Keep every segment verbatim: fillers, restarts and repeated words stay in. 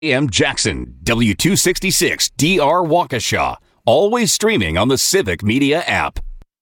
A M Jackson, W two sixty-six D R Waukesha. Always streaming on the Civic Media app.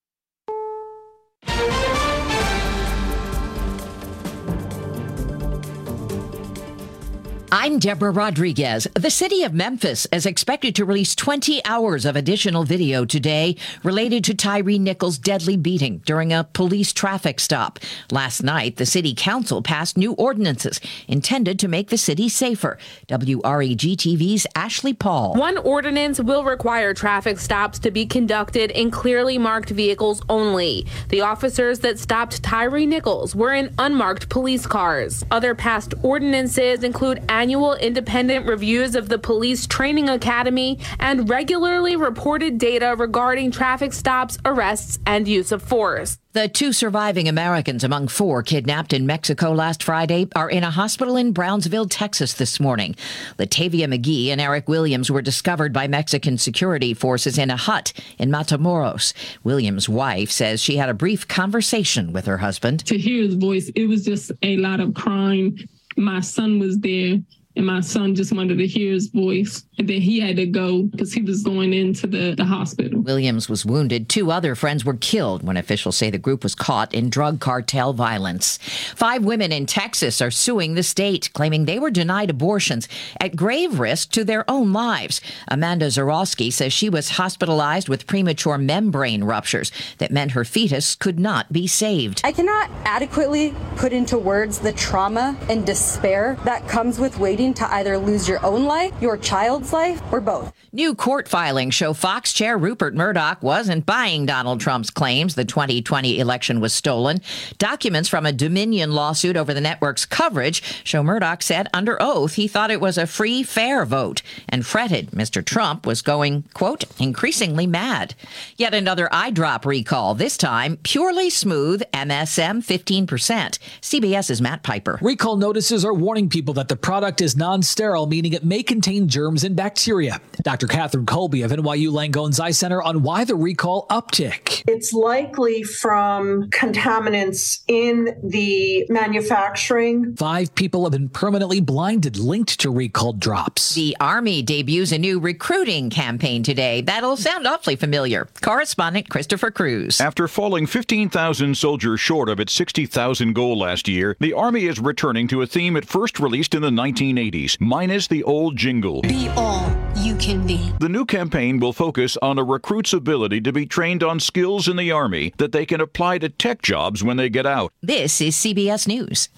I'm Deborah Rodriguez. The city of Memphis is expected to release twenty hours of additional video today related to Tyre Nichols' deadly beating during a police traffic stop. Last night, the city council passed new ordinances intended to make the city safer. W R E G T V's Ashley Paul. One ordinance will require traffic stops to be conducted in clearly marked vehicles only. The officers that stopped Tyre Nichols were in unmarked police cars. Other passed ordinances include annual independent reviews of the Police Training Academy and regularly reported data regarding traffic stops, arrests, and use of force. The two surviving Americans among four kidnapped in Mexico last Friday are in a hospital in Brownsville, Texas this morning. Latavia McGee and Eric Williams were discovered by Mexican security forces in a hut in Matamoros. Williams' wife says she had a brief conversation with her husband. To hear his voice, it was just a lot of crying. My son was there, and my son just wanted to hear his voice. And then he had to go because he was going into the, the hospital. Williams was wounded. Two other friends were killed when officials say the group was caught in drug cartel violence. Five women in Texas are suing the state, claiming they were denied abortions at grave risk to their own lives. Amanda Zarowski says she was hospitalized with premature membrane ruptures that meant her fetus could not be saved. I cannot adequately put into words the trauma and despair that comes with waiting to either lose your own life, your child's life, or both. New court filings show Fox chair Rupert Murdoch wasn't buying Donald Trump's claims the twenty twenty election was stolen. Documents from a Dominion lawsuit over the network's coverage show Murdoch said under oath he thought it was a free, fair vote and fretted Mister Trump was going, quote, increasingly mad. Yet another eye drop recall, this time purely smooth M S M fifteen percent. CBS's Matt Piper. Recall notices are warning people that the product is non-sterile, meaning it may contain germs and bacteria. Doctor Catherine Colby of N Y U Langone's Eye Center on why the recall uptick. It's likely from contaminants in the manufacturing. Five people have been permanently blinded linked to recalled drops. The Army debuts a new recruiting campaign today. That'll sound awfully familiar. Correspondent Christopher Cruz. After falling fifteen thousand soldiers short of its sixty thousand goal last year, the Army is returning to a theme it first released in the nineteen eighties, minus the old jingle. Be all you can be. The new campaign will focus on a recruit's ability to be trained on skills in the Army that they can apply to tech jobs when they get out. This is C B S News.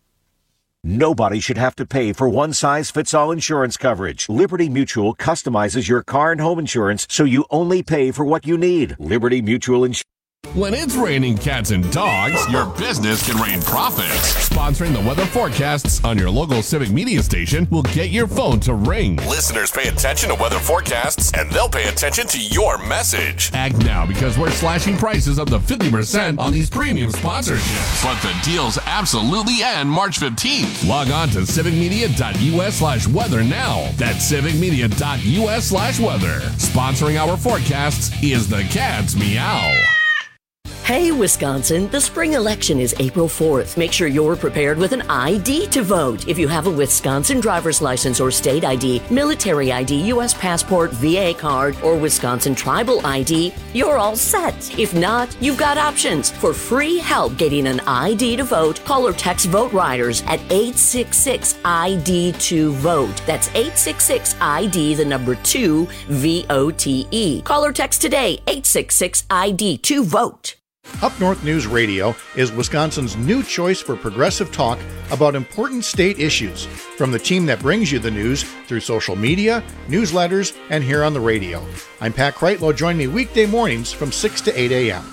Nobody should have to pay for one-size-fits-all insurance coverage. Liberty Mutual customizes your car and home insurance so you only pay for what you need. Liberty Mutual Insurance. When it's raining cats and dogs, your business can rain profits. Sponsoring the weather forecasts on your local Civic Media station will get your phone to ring. Listeners pay attention to weather forecasts, and they'll pay attention to your message. Act now because we're slashing prices up to fifty percent on these premium sponsorships. But the deals absolutely end March fifteenth. Log on to civicmedia.us slash weather now. That's civicmedia.us slash weather. Sponsoring our forecasts is the Cats Meow. Hey, Wisconsin, the spring election is April fourth. Make sure you're prepared with an I D to vote. If you have a Wisconsin driver's license or state I D, military I D, U S passport, V A card, or Wisconsin tribal I D, you're all set. If not, you've got options. For free help getting an I D to vote, call or text Vote Riders at eight six six I D two vote. That's eight six six I D, the number two, V O T E. Call or text today, eight six six I D two vote. Up North News Radio is Wisconsin's new choice for progressive talk about important state issues, from the team that brings you the news through social media, newsletters, and here on the radio. I'm Pat Kreitlow. Join me weekday mornings from six to eight a.m.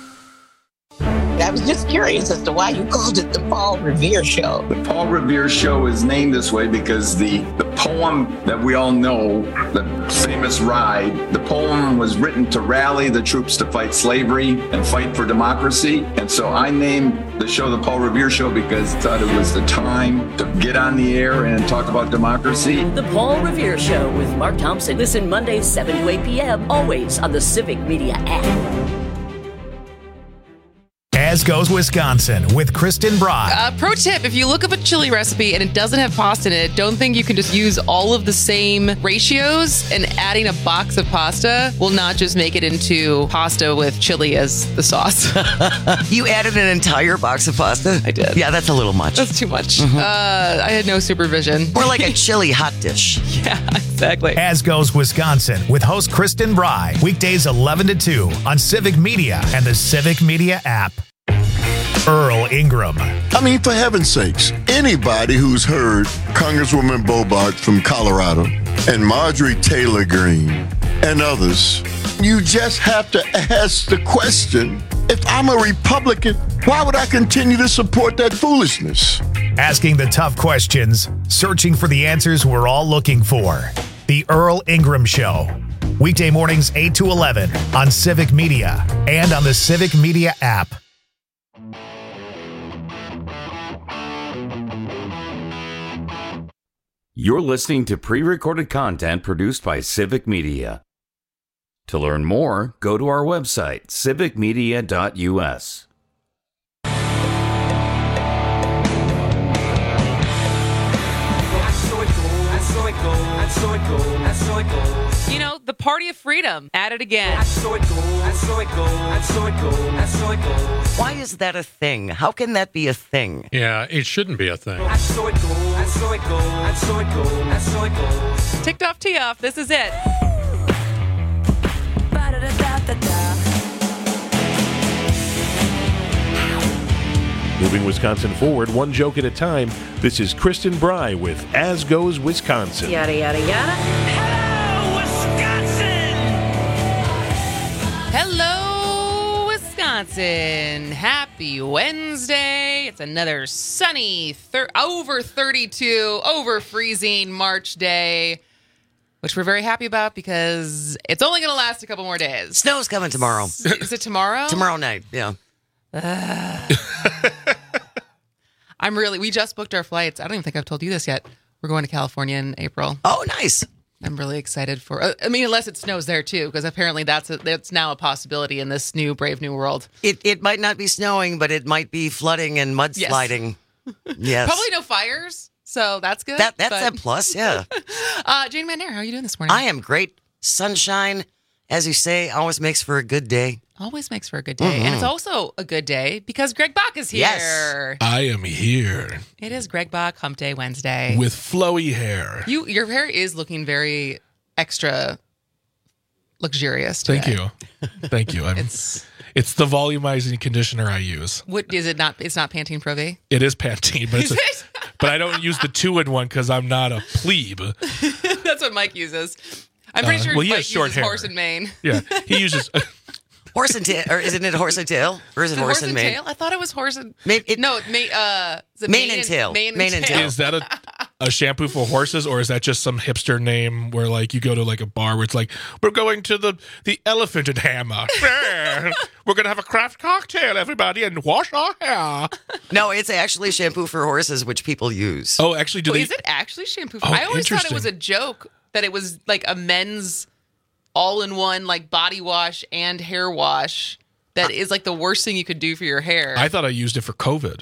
I was just curious as to why you called it the Paul Revere Show. The Paul Revere Show is named this way because the, the poem that we all know, the famous Ride, the poem was written to rally the troops to fight slavery and fight for democracy. And so I named the show the Paul Revere Show because I thought it was the time to get on the air and talk about democracy. The Paul Revere Show with Mark Thompson. Listen Mondays seven to eight p.m. always on the Civic Media app. As Goes Wisconsin with Kristen Bry. Uh, pro tip, if you look up a chili recipe and it doesn't have pasta in it, don't think you can just use all of the same ratios, and adding a box of pasta will not just make it into pasta with chili as the sauce. You added an entire box of pasta? I did. Yeah, that's a little much. That's too much. Mm-hmm. Uh, I had no supervision. More like a chili hot dish. Yeah, exactly. As Goes Wisconsin with host Kristen Bry. Weekdays eleven to two on Civic Media and the Civic Media app. Earl Ingram. I mean, for heaven's sakes, anybody who's heard Congresswoman Bobart from Colorado and Marjorie Taylor Greene and others, you just have to ask the question, if I'm a Republican, why would I continue to support that foolishness? Asking the tough questions, searching for the answers we're all looking for. The Earl Ingram Show. Weekday mornings eight to eleven on Civic Media and on the Civic Media app. You're listening to pre-recorded content produced by Civic Media. To learn more, go to our website, civic media dot u s. You know, the Party of Freedom, at it again. Why is that a thing? How can that be a thing? Yeah, it shouldn't be a thing. Ticked off, tee off, this is it. Moving Wisconsin forward, one joke at a time. This is Kristen Bry with As Goes Wisconsin. Yada, yada, yada. Hello, Wisconsin! Hello, Wisconsin. Happy Wednesday. It's another sunny, thir- over thirty-two, over freezing March day, which we're very happy about because it's only going to last a couple more days. Snow's coming tomorrow. Is it tomorrow? Tomorrow night, yeah. Uh, I'm really, we just booked our flights. I don't even think I've told you this yet. We're going to California in April. Oh, nice. I'm really excited for, uh, I mean, unless it snows there too, because apparently that's a, that's now a possibility in this new brave new world. It it might not be snowing, but it might be flooding and mudsliding. Yes. Yes. Probably no fires, so that's good. That, that's but... a plus, yeah. uh, Jane Mannair, how are you doing this morning? I am great. Sunshine, as you say, always makes for a good day. Always makes for a good day. Mm-hmm. And it's also a good day because Greg Bach is here. Yes. I am here. It is Greg Bach Hump Day Wednesday. With flowy hair. You, Your hair is looking very extra luxurious today. Thank you. Thank you. I'm, it's it's the volumizing conditioner I use. What is it not? It's not Pantene Pro V? It is Pantene, but, it's is a, it? But I don't use the two-in one because I'm not a plebe. That's what Mike uses. I'm pretty uh, sure well, he Mike has short uses hair. horse and mane. Yeah, he uses... Horse and tail, or isn't it horse and tail? Or is it, is it horse, horse and and mane? tail? I thought it was horse and... Maybe it, no, mane, uh, is it mane, mane and tail. Mane and, mane and tail. tail. Is that a, a shampoo for horses, or is that just some hipster name where, like, you go to, like, a bar where it's like, we're going to the, the Elephant and Hammer. We're going to have a craft cocktail, everybody, and wash our hair. No, it's actually shampoo for horses, which people use. Oh, actually, do oh, they... Is it actually shampoo for... Oh, I always thought it interesting. was a joke that it was, like, a men's all-in-one, like, body wash and hair wash that is, like, the worst thing you could do for your hair. I thought I used it for COVID.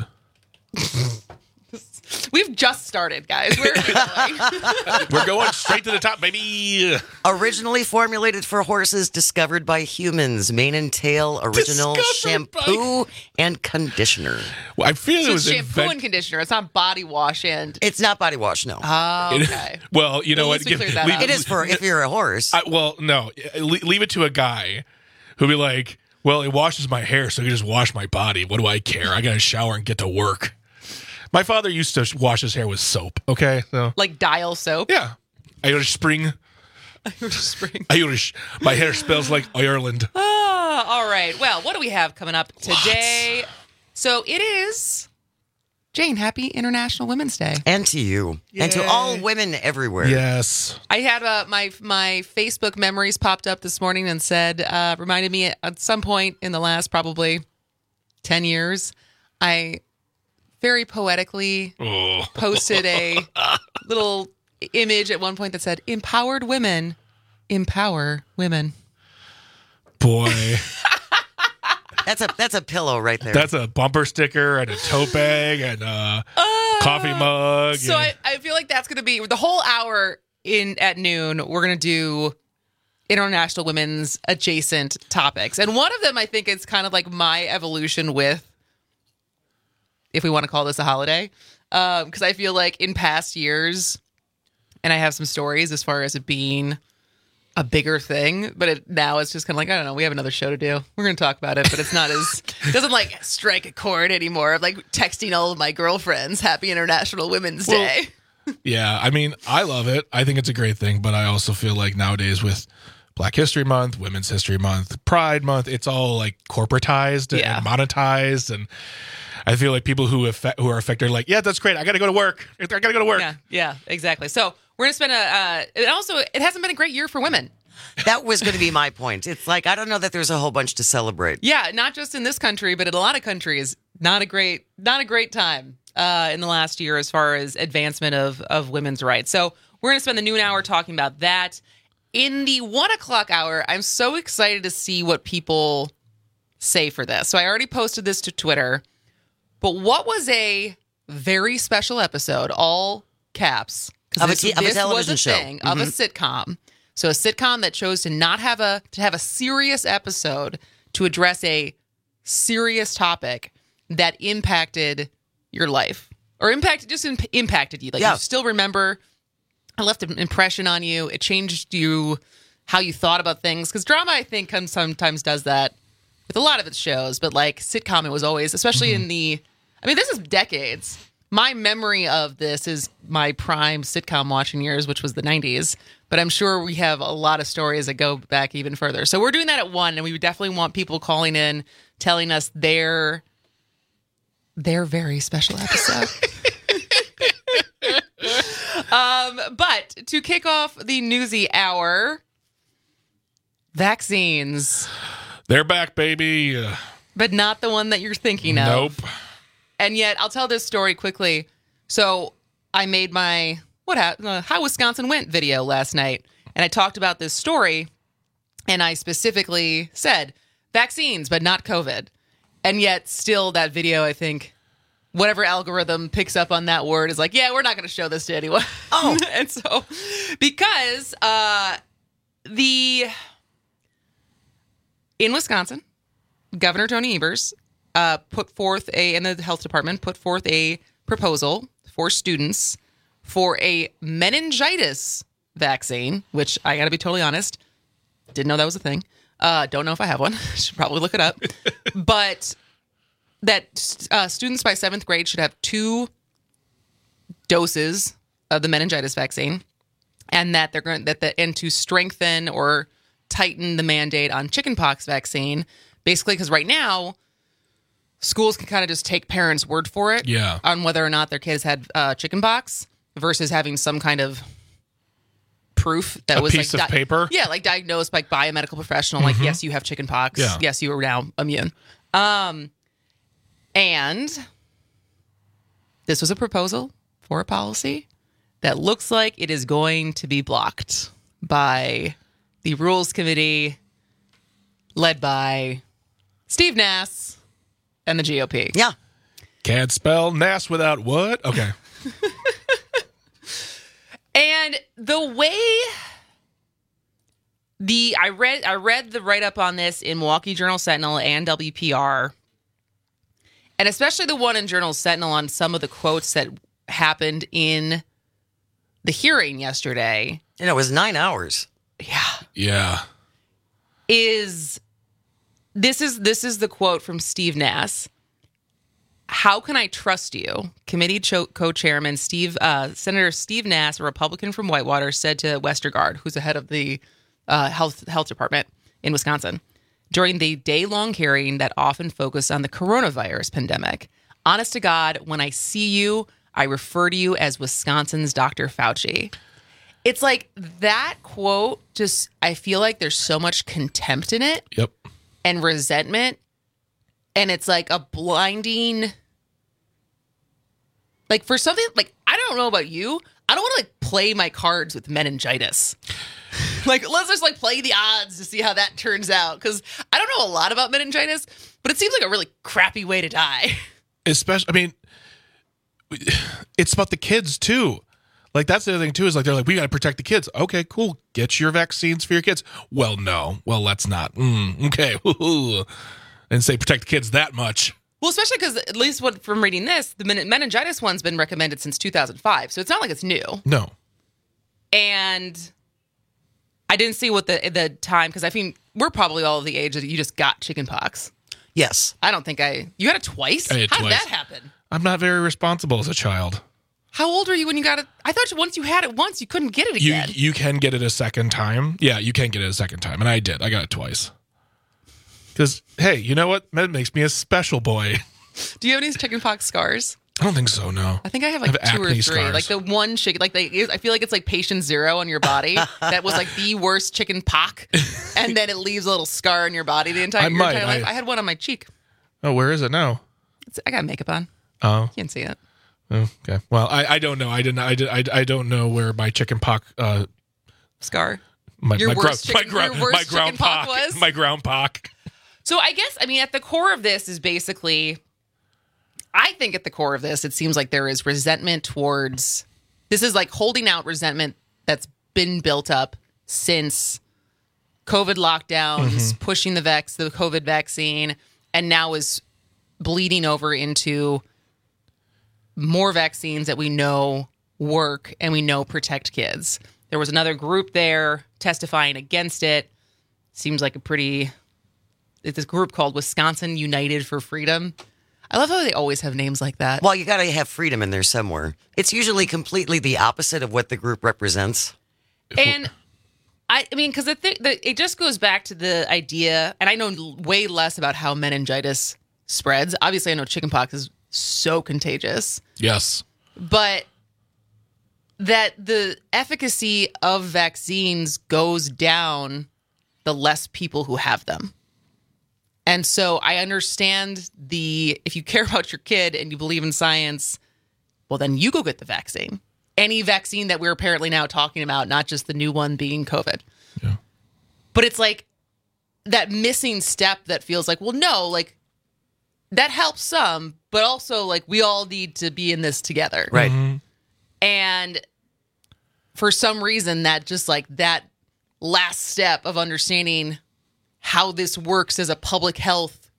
We've just started, guys. We're, We're going straight to the top, baby. Originally formulated for horses, discovered by humans. Mane and tail, original Discovered shampoo by... and conditioner. Well, I feel so it it's was shampoo invent- and conditioner. It's not body wash and... It's not body wash, no. Oh, It- okay. well, you know At what? least we cleared that leave- up. It is for if you're a horse. I, well, no. Le- Leave it to a guy who'll be like, well, it washes my hair, so I can just wash my body. What do I care? I got to shower and get to work. My father used to wash his hair with soap, okay? So, Like dial soap? yeah. Irish Spring. Irish Spring. Irish. My hair smells like Ireland. Ah, all right. Well, what do we have coming up today? What? So it is, Jane, happy International Women's Day. And to you. Yay. And to all women everywhere. Yes. I had uh, my my Facebook memories popped up this morning and said, uh, reminded me at some point in the last probably ten years, I very poetically oh. posted a little image at one point that said, empowered women empower women. Boy. That's a that's a pillow right there. That's a bumper sticker and a tote bag and a Uh, coffee mug. So and- I, I feel like that's going to be the whole hour in at noon. We're going to do International Women's adjacent topics. And one of them, I think, is kind of like my evolution with, if we want to call this a holiday, because um, I feel like in past years, and I have some stories as far as it being a bigger thing, but it, now it's just kind of like, I don't know, we have another show to do. We're going to talk about it, but it's not as, it doesn't like strike a chord anymore. I'm like texting all of my girlfriends, Happy International Women's Well, Day. Yeah, I mean, I love it. I think it's a great thing, but I also feel like nowadays with Black History Month, Women's History Month, Pride Month, it's all like corporatized Yeah. and monetized, and I feel like people who affect, who are affected are like, yeah, that's great. I got to go to work. I got to go to work. Yeah, yeah, exactly. So we're going to spend a, uh, and also it hasn't been a great year for women. That was going to be my point. It's like, I don't know that there's a whole bunch to celebrate. Yeah, not just in this country, but in a lot of countries, not a great, not a great time uh, in the last year as far as advancement of of women's rights. So we're going to spend the noon hour talking about that. In the one o'clock hour, I'm so excited to see what people say for this. So I already posted this to Twitter, but what was a very special episode, all caps, Of a this, t- of a this television was a show. thing of a Mhm. sitcom. So a sitcom that chose to not have a to have a serious episode to address a serious topic that impacted your life or impacted just imp- impacted you. Like Yeah. you still remember, it left an impression on you. It changed you how you thought about things because drama, I think, comes sometimes does that with a lot of its shows. But like sitcom, it was always, especially in the. I mean, this is decades. My memory of this is my prime sitcom watching years, which was the nineties. But I'm sure we have a lot of stories that go back even further. So we're doing that at one, and we definitely want people calling in, telling us their their very special episode. um, but to kick off the newsy hour, vaccines. They're back, baby. Uh, But not the one that you're thinking of. Nope. And yet, I'll tell this story quickly. So I made my what ha- uh, how Wisconsin went video last night, and I talked about this story, and I specifically said vaccines, but not COVID. And yet, still, that video, I think, whatever algorithm picks up on that word is like, yeah, we're not going to show this to anyone. Oh, and so because uh, the in Wisconsin, Governor Tony Evers uh, put forth a, and the health department put forth a proposal for students for a meningitis vaccine, which I got to be totally honest, didn't know that was a thing. Uh, don't know if I have one. Should probably look it up. But that uh, students by seventh grade should have two doses of the meningitis vaccine, and that they're going that the and to strengthen or tighten the mandate on chickenpox vaccine. Basically, because right now, schools can kind of just take parents' word for it Yeah. on whether or not their kids had uh, chickenpox versus having some kind of proof that A was piece like of paper? Yeah, like diagnosed like by a medical professional. Like, Mhm. yes, you have chickenpox. Yeah. Yes, you are now immune. Um, and this was a proposal for a policy that looks like it is going to be blocked by the Rules Committee led by Steve Nass and the G O P. Yeah. Can't spell Nass without what? Okay. And the way the I read I read the write up on this in Milwaukee Journal Sentinel and W P R, and especially the one in Journal Sentinel on some of the quotes that happened in the hearing yesterday. And it was nine hours. Yeah. Yeah. Is this is this is the quote from Steve Nass. How can I trust you? Committee cho- co-chairman Steve, uh, Senator Steve Nass, a Republican from Whitewater, said to Westergaard, who's the head of the uh, health health department in Wisconsin, during the day-long hearing that often focused on the coronavirus pandemic. Honest to God, when I see you, I refer to you as Wisconsin's Doctor Fauci. It's like that quote just, I feel like there's so much contempt in it. Yep. And resentment. And it's like a blinding, like for something, like, I don't know about you. I don't want to like play my cards with meningitis. Like, let's just like play the odds to see how that turns out. Because I don't know a lot about meningitis, but it seems like a really crappy way to die. Especially, I mean, it's about the kids too. Like, that's the other thing too, is like, they're like, we got to protect the kids. Okay, cool. Get your vaccines for your kids. Well, no. Well, let's not. Mm, okay. And say protect the kids that much. Well, especially because, at least what, from reading this, the men- meningitis one's been recommended since two thousand five. So it's not like it's new. No. And I didn't see what the the time, because I think we're probably all of the age that you just got chickenpox. Yes. I don't think I... You had it twice? I had How twice. did that happen? I'm not very responsible as a child. How old were you when you got it? I thought once you had it once, you couldn't get it You again. you can get it a second time. Yeah, you can get it a second time. And I did. I got it twice. Because, hey, you know what? That makes me a special boy. Do you have any chickenpox scars? I don't think so, no. I think I have like I have two or acne three. scars. Like the one chicken, like they, I feel like it's like patient zero on your body. That was like the worst chicken pox. And then it leaves a little scar on your body the entire, I your might, entire life. I- I had one on my cheek. Oh, where is it now? It's, I got makeup on. Oh. You can't see it. Oh, okay. Well, I, I don't know. I didn't. I, did, I, I don't know where my chicken pox uh, Scar. My, Your my, worst gro- chicken- my, your gro- worst my chicken ground pox pock was? my ground pock. So I guess, I mean, at the core of this is basically, I think at the core of this, it seems like there is resentment towards, this is like holding out resentment that's been built up since COVID lockdowns, Mhm. pushing the vex, the COVID vaccine, and now is bleeding over into more vaccines that we know work and we know protect kids. There was another group there testifying against it. Seems like a pretty... It's this group called Wisconsin United for Freedom. I love how they always have names like that. Well, you got to have freedom in there somewhere. It's usually completely the opposite of what the group represents. And I, I mean, because the thing, the, it just goes back to the idea, and I know l- way less about how meningitis spreads. Obviously, I know chickenpox is so contagious, Yes. but that the efficacy of vaccines goes down the less people who have them. And so I understand the, if you care about your kid and you believe in science, well, then you go get the vaccine. Any vaccine that we're apparently now talking about, not just the new one being COVID. Yeah. But it's like that missing step that feels like, well, no, like that helps some, but also like we all need to be in this together. Right. Mm-hmm. And for some reason, that just like that last step of understanding how this works as a public health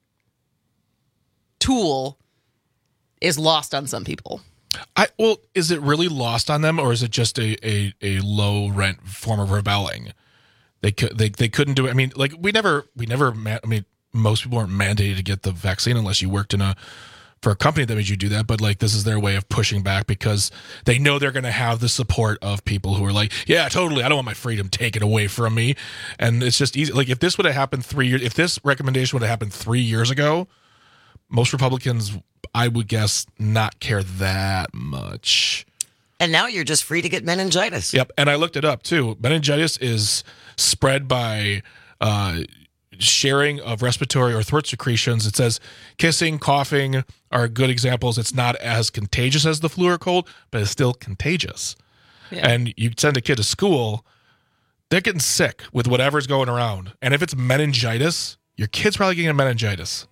tool is lost on some people. I well, is it really lost on them, or is it just a a, a low rent form of rebelling? They could they they couldn't do it. I mean, like we never we never. Ma- I mean, most people weren't mandated to get the vaccine unless you worked in a for a company that made you do that. But like this is their way of pushing back because they know they're going to have the support of people who are like, yeah, totally. I don't want my freedom taken away from me. And it's just easy. Like if this would have happened three years, if this recommendation would have happened three years ago, most Republicans, I would guess, not care that much. And now you're just free to get meningitis. Yep. And I looked it up too. Meningitis is spread by uh, sharing of respiratory or throat secretions. It says kissing, coughing are good examples. It's not as contagious as the flu or cold, but it's still contagious. Yeah. And you send a kid to school, they're getting sick with whatever's going around. And if it's meningitis, your kid's probably getting a meningitis.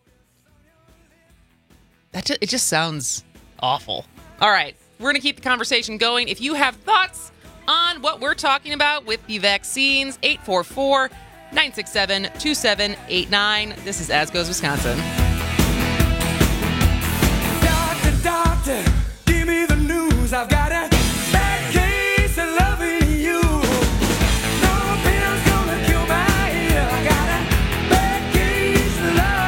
That just, it just sounds awful. All right, we're going to keep the conversation going. If you have thoughts on what we're talking about with the vaccines, eight four four, nine six seven, two seven eight nine. This is As Goes Wisconsin. Doctor, doctor, give me the news. I've got a bad case of loving you. No pill's gonna cure my ear. I got a bad case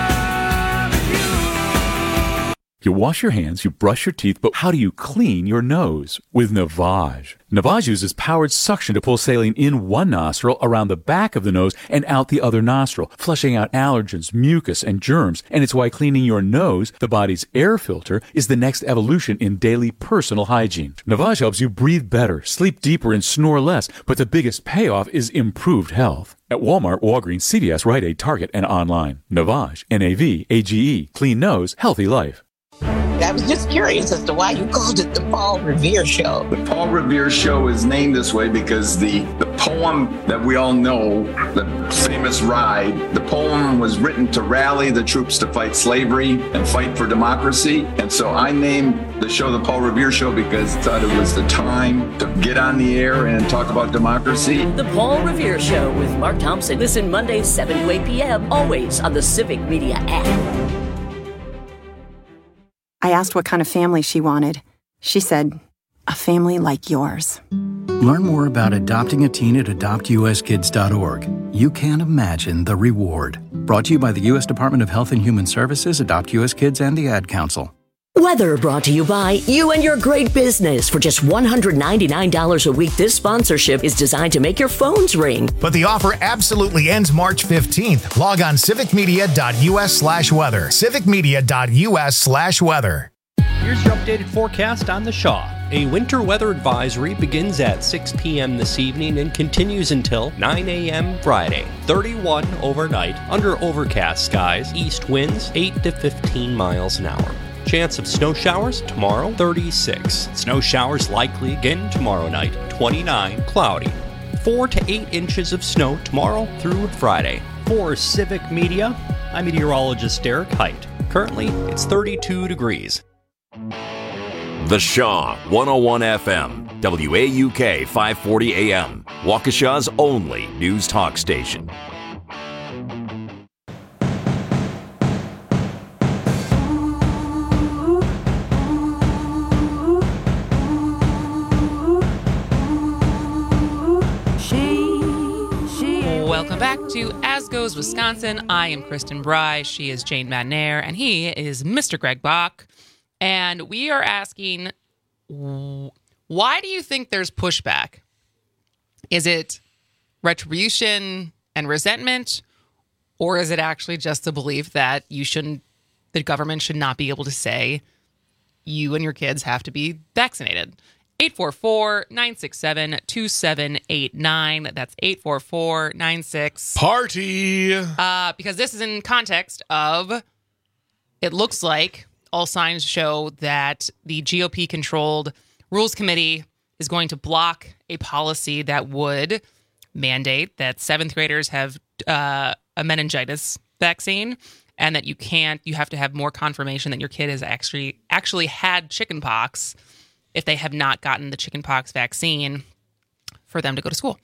of loving you. You wash your hands, you brush your teeth, but how do you clean your nose? With Navage. Navage uses powered suction to pull saline in one nostril, around the back of the nose, and out the other nostril, flushing out allergens, mucus, and germs. And it's why cleaning your nose, the body's air filter, is the next evolution in daily personal hygiene. Navage helps you breathe better, sleep deeper, and snore less, but the biggest payoff is improved health. At Walmart, Walgreens, C V S, Rite Aid, Target, and online. Navage. N A V A G E. Clean nose, healthy life. I was just curious as to why you called it the Paul Revere Show. The Paul Revere Show is named this way because the, the poem that we all know, the famous ride, the poem was written to rally the troops to fight slavery and fight for democracy. And so I named the show the Paul Revere Show because I thought it was the time to get on the air and talk about democracy. The Paul Revere Show with Mark Thompson. Listen Mondays, seven to eight p.m., always on the Civic Media app. I asked what kind of family she wanted. She said, a family like yours. Learn more about adopting a teen at adopt u s kids dot org. You can't imagine the reward. Brought to you by the U S Department of Health and Human Services, Adopt U S Kids, and the Ad Council. Weather brought to you by You and Your Great Business. For just one hundred ninety-nine dollars a week, this sponsorship is designed to make your phones ring. But the offer absolutely ends March fifteenth. Log on civicmedia.us slash weather. civicmedia.us slash weather. Here's your updated forecast on the Shaw. A winter weather advisory begins at six p.m. this evening and continues until nine a.m. Friday. thirty-one overnight, under overcast skies, east winds eight to fifteen miles an hour. Chance of snow showers tomorrow, thirty-six. Snow showers likely again tomorrow night, twenty-nine, cloudy. four to eight inches of snow tomorrow through Friday. For Civic Media, I'm meteorologist Derek Height. Currently, it's thirty-two degrees. The Shaw, one oh one F M, W A U K five forty A M, Waukesha's only news talk station. Welcome back to As Goes Wisconsin. I am Kristen Bry. She is Jane Madnair, and he is Mister Greg Bach. And we are asking, why do you think there's pushback? Is it retribution and resentment, or is it actually just the belief that you shouldn't, the government should not be able to say you and your kids have to be vaccinated? eight four four, nine six seven, two seven eight nine. That's eight four four, nine six. Party! Uh, because this is in context of, it looks like all signs show that the G O P-controlled Rules Committee is going to block a policy that would mandate that seventh graders have uh, a meningitis vaccine, and that you can't, you have to have more confirmation that your kid has actually actually had chickenpox if they have not gotten the chickenpox vaccine for them to go to school.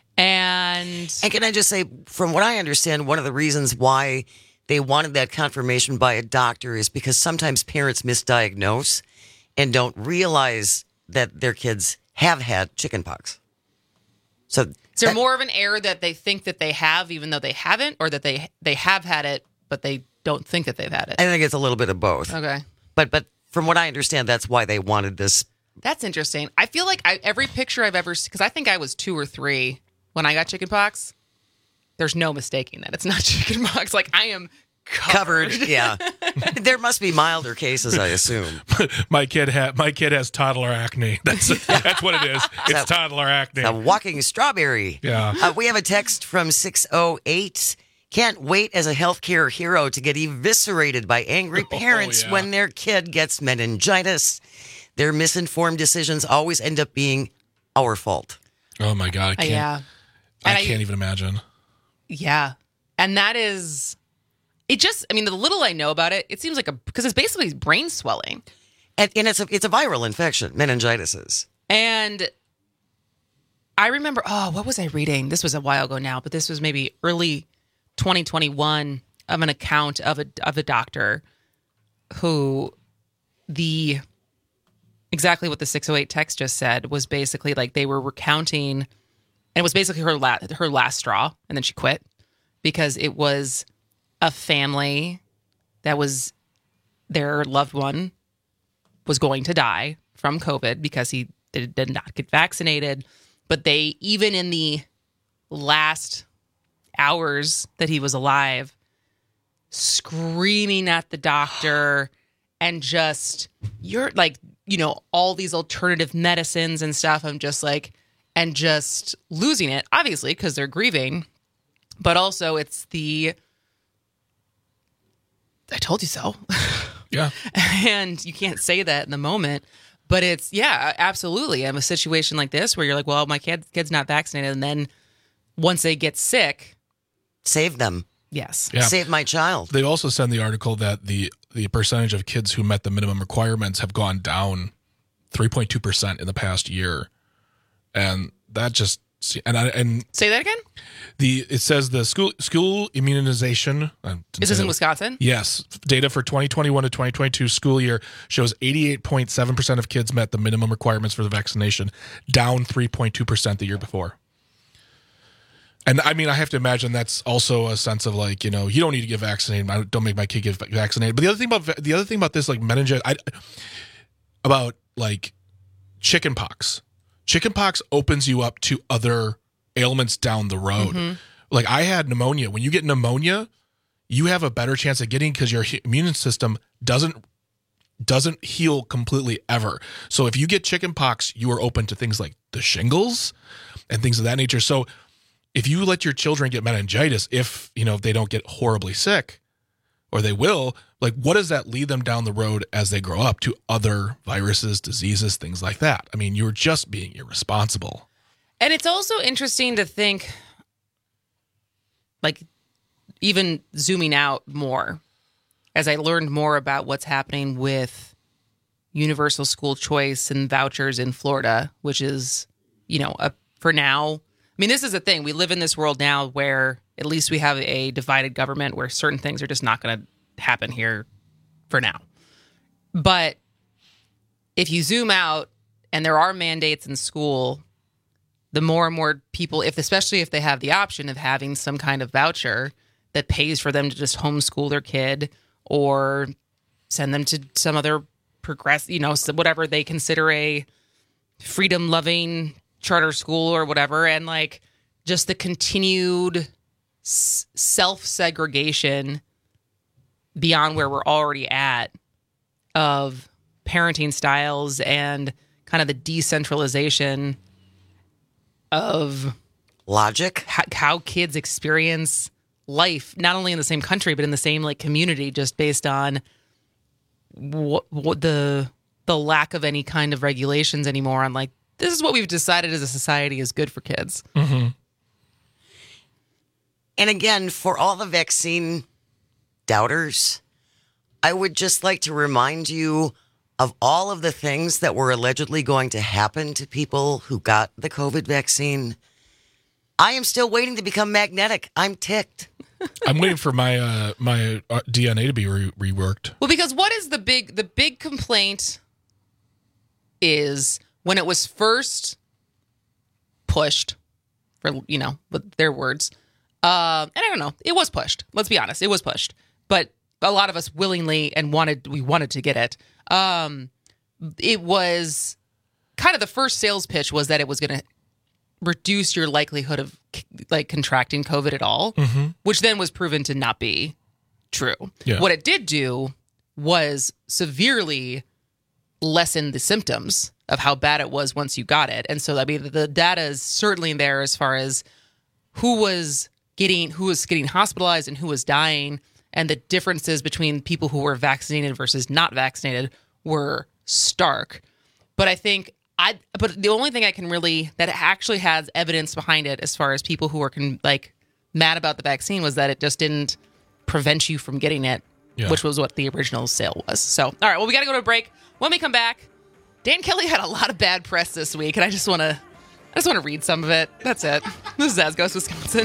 And and can I just say, from what I understand, one of the reasons why they wanted that confirmation by a doctor is because sometimes parents misdiagnose and don't realize that their kids have had chickenpox. So is there that, more of an error that they think that they have even though they haven't, or that they they have had it but they don't think that they've had it? I think it's a little bit of both. Okay. But but from what I understand, that's why they wanted this. That's interesting. I feel like I, every picture I've ever seen, because I think I was two or three when I got chickenpox, there's no mistaking that it's not chickenpox. Like, I am covered. covered yeah. There must be milder cases, I assume. my kid ha- my kid has toddler acne. That's that's what it is. It's so, toddler acne. A walking strawberry. Yeah. Uh, we have a text from six oh eight. Can't wait as a healthcare hero to get eviscerated by angry parents oh, yeah. when their kid gets meningitis. Their misinformed decisions always end up being our fault. Oh my God. I can't, uh, yeah. I and can't I, even imagine. Yeah. And that is, it just, I mean, the little I know about it, it seems like a, because it's basically brain swelling. And, and it's a, it's a viral infection, meningitis is. And I remember, oh, what was I reading? This was a while ago now, but this was maybe early twenty twenty-one of an account of a of a doctor who the exactly what the six oh eight text just said was basically like they were recounting, and it was basically her la- her last straw, and then she quit because it was a family that was their loved one was going to die from COVID because he did, did not get vaccinated, but they, even in the last hours that he was alive, screaming at the doctor and just, you're like, you know, all these alternative medicines and stuff. I'm just like, and just losing it, obviously, because they're grieving. But also it's the, I told you so. Yeah. And you can't say that in the moment. But it's, yeah, absolutely. I have a situation like this where you're like, well, my kid, kid's not vaccinated. And then once they get sick, save them. Yes. Yeah. Save my child. They also said in the article that the, the percentage of kids who met the minimum requirements have gone down three point two percent in the past year. And that just, and I, and say that again? The It says the school school immunization. Is this in Wisconsin? Yes. Data for twenty twenty-one to twenty twenty-two school year shows eighty-eight point seven percent of kids met the minimum requirements for the vaccination, down three point two percent the year before. And I mean, I have to imagine that's also a sense of like, you know, you don't need to get vaccinated. I don't make my kid get vaccinated. But the other thing about the other thing about this, like meningitis, I, about like chicken pox. Chicken pox opens you up to other ailments down the road. Mm-hmm. Like I had pneumonia. When you get pneumonia, you have a better chance of getting because your immune system doesn't doesn't heal completely ever. So if you get chicken pox, you are open to things like the shingles and things of that nature. So if you let your children get meningitis, if you know if they don't get horribly sick, or they will, like what does that lead them down the road as they grow up to other viruses, diseases, things like that? I mean, you're just being irresponsible. And it's also interesting to think, like, even zooming out more, as I learned more about what's happening with universal school choice and vouchers in Florida, which is, you know, a, for now, I mean, this is the thing. We live in this world now where at least we have a divided government where certain things are just not going to happen here for now. But if you zoom out and there are mandates in school, the more and more people, if especially if they have the option of having some kind of voucher that pays for them to just homeschool their kid or send them to some other progress, you know, whatever they consider a freedom-loving charter school or whatever, and like just the continued s- self-segregation beyond where we're already at of parenting styles and kind of the decentralization of logic, how, how kids experience life, not only in the same country, but in the same like community, just based on what, what the, the lack of any kind of regulations anymore on like, this is what we've decided as a society is good for kids. Mm-hmm. And again, for all the vaccine doubters, I would just like to remind you of all of the things that were allegedly going to happen to people who got the COVID vaccine. I am still waiting to become magnetic. I'm ticked. I'm waiting for my uh, my D N A to be re- reworked. Well, because what is the big the big complaint is when it was first pushed, for you know, with their words, uh, and I don't know, it was pushed. Let's be honest, it was pushed, but a lot of us willingly and wanted we wanted to get it. Um, it was kind of the first sales pitch was that it was going to reduce your likelihood of like contracting COVID at all, mm-hmm. which then was proven to not be true. Yeah. What it did do was severely lessen the symptoms of how bad it was once you got it. And so, I mean, the data is certainly there as far as who was getting, who was getting hospitalized and who was dying. And the differences between people who were vaccinated versus not vaccinated were stark. But I think I, but the only thing I can really, that actually has evidence behind it as far as people who are con, like mad about the vaccine was that it just didn't prevent you from getting it, yeah. which was what the original sale was. So, all right, well, we got to go to a break. When we come back, Dan Kelly had a lot of bad press this week, and I just want to, I just want to read some of it. That's it. This is As Goes Wisconsin.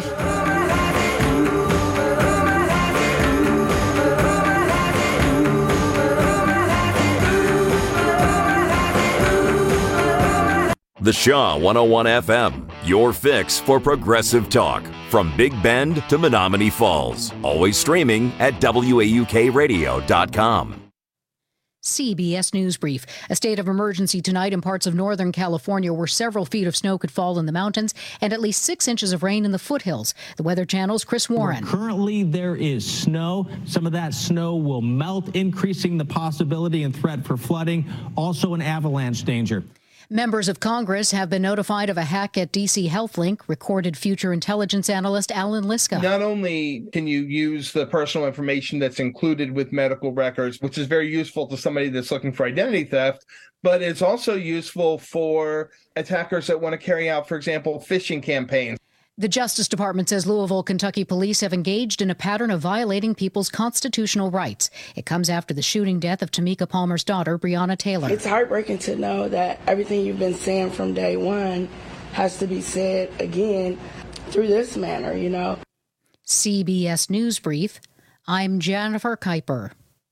The Shaw one oh one F M, your fix for progressive talk. From Big Bend to Menominee Falls. Always streaming at W A U K radio dot com. C B S News Brief. A state of emergency tonight in parts of Northern California where several feet of snow could fall in the mountains and at least six inches of rain in the foothills. The Weather Channel's Chris Warren. Well, currently, there is snow. Some of that snow will melt, increasing the possibility and threat for flooding. Also an avalanche danger. Members of Congress have been notified of a hack at D C HealthLink, recorded future intelligence analyst Alan Liska. Not only can you use the personal information that's included with medical records, which is very useful to somebody that's looking for identity theft, but it's also useful for attackers that want to carry out, for example, phishing campaigns. The Justice Department says Louisville, Kentucky police have engaged in a pattern of violating people's constitutional rights. It comes after the shooting death of Tamika Palmer's daughter, Breonna Taylor. It's heartbreaking to know that everything you've been saying from day one has to be said again through this manner, you know. C B S News Brief, I'm Jennifer Kuiper.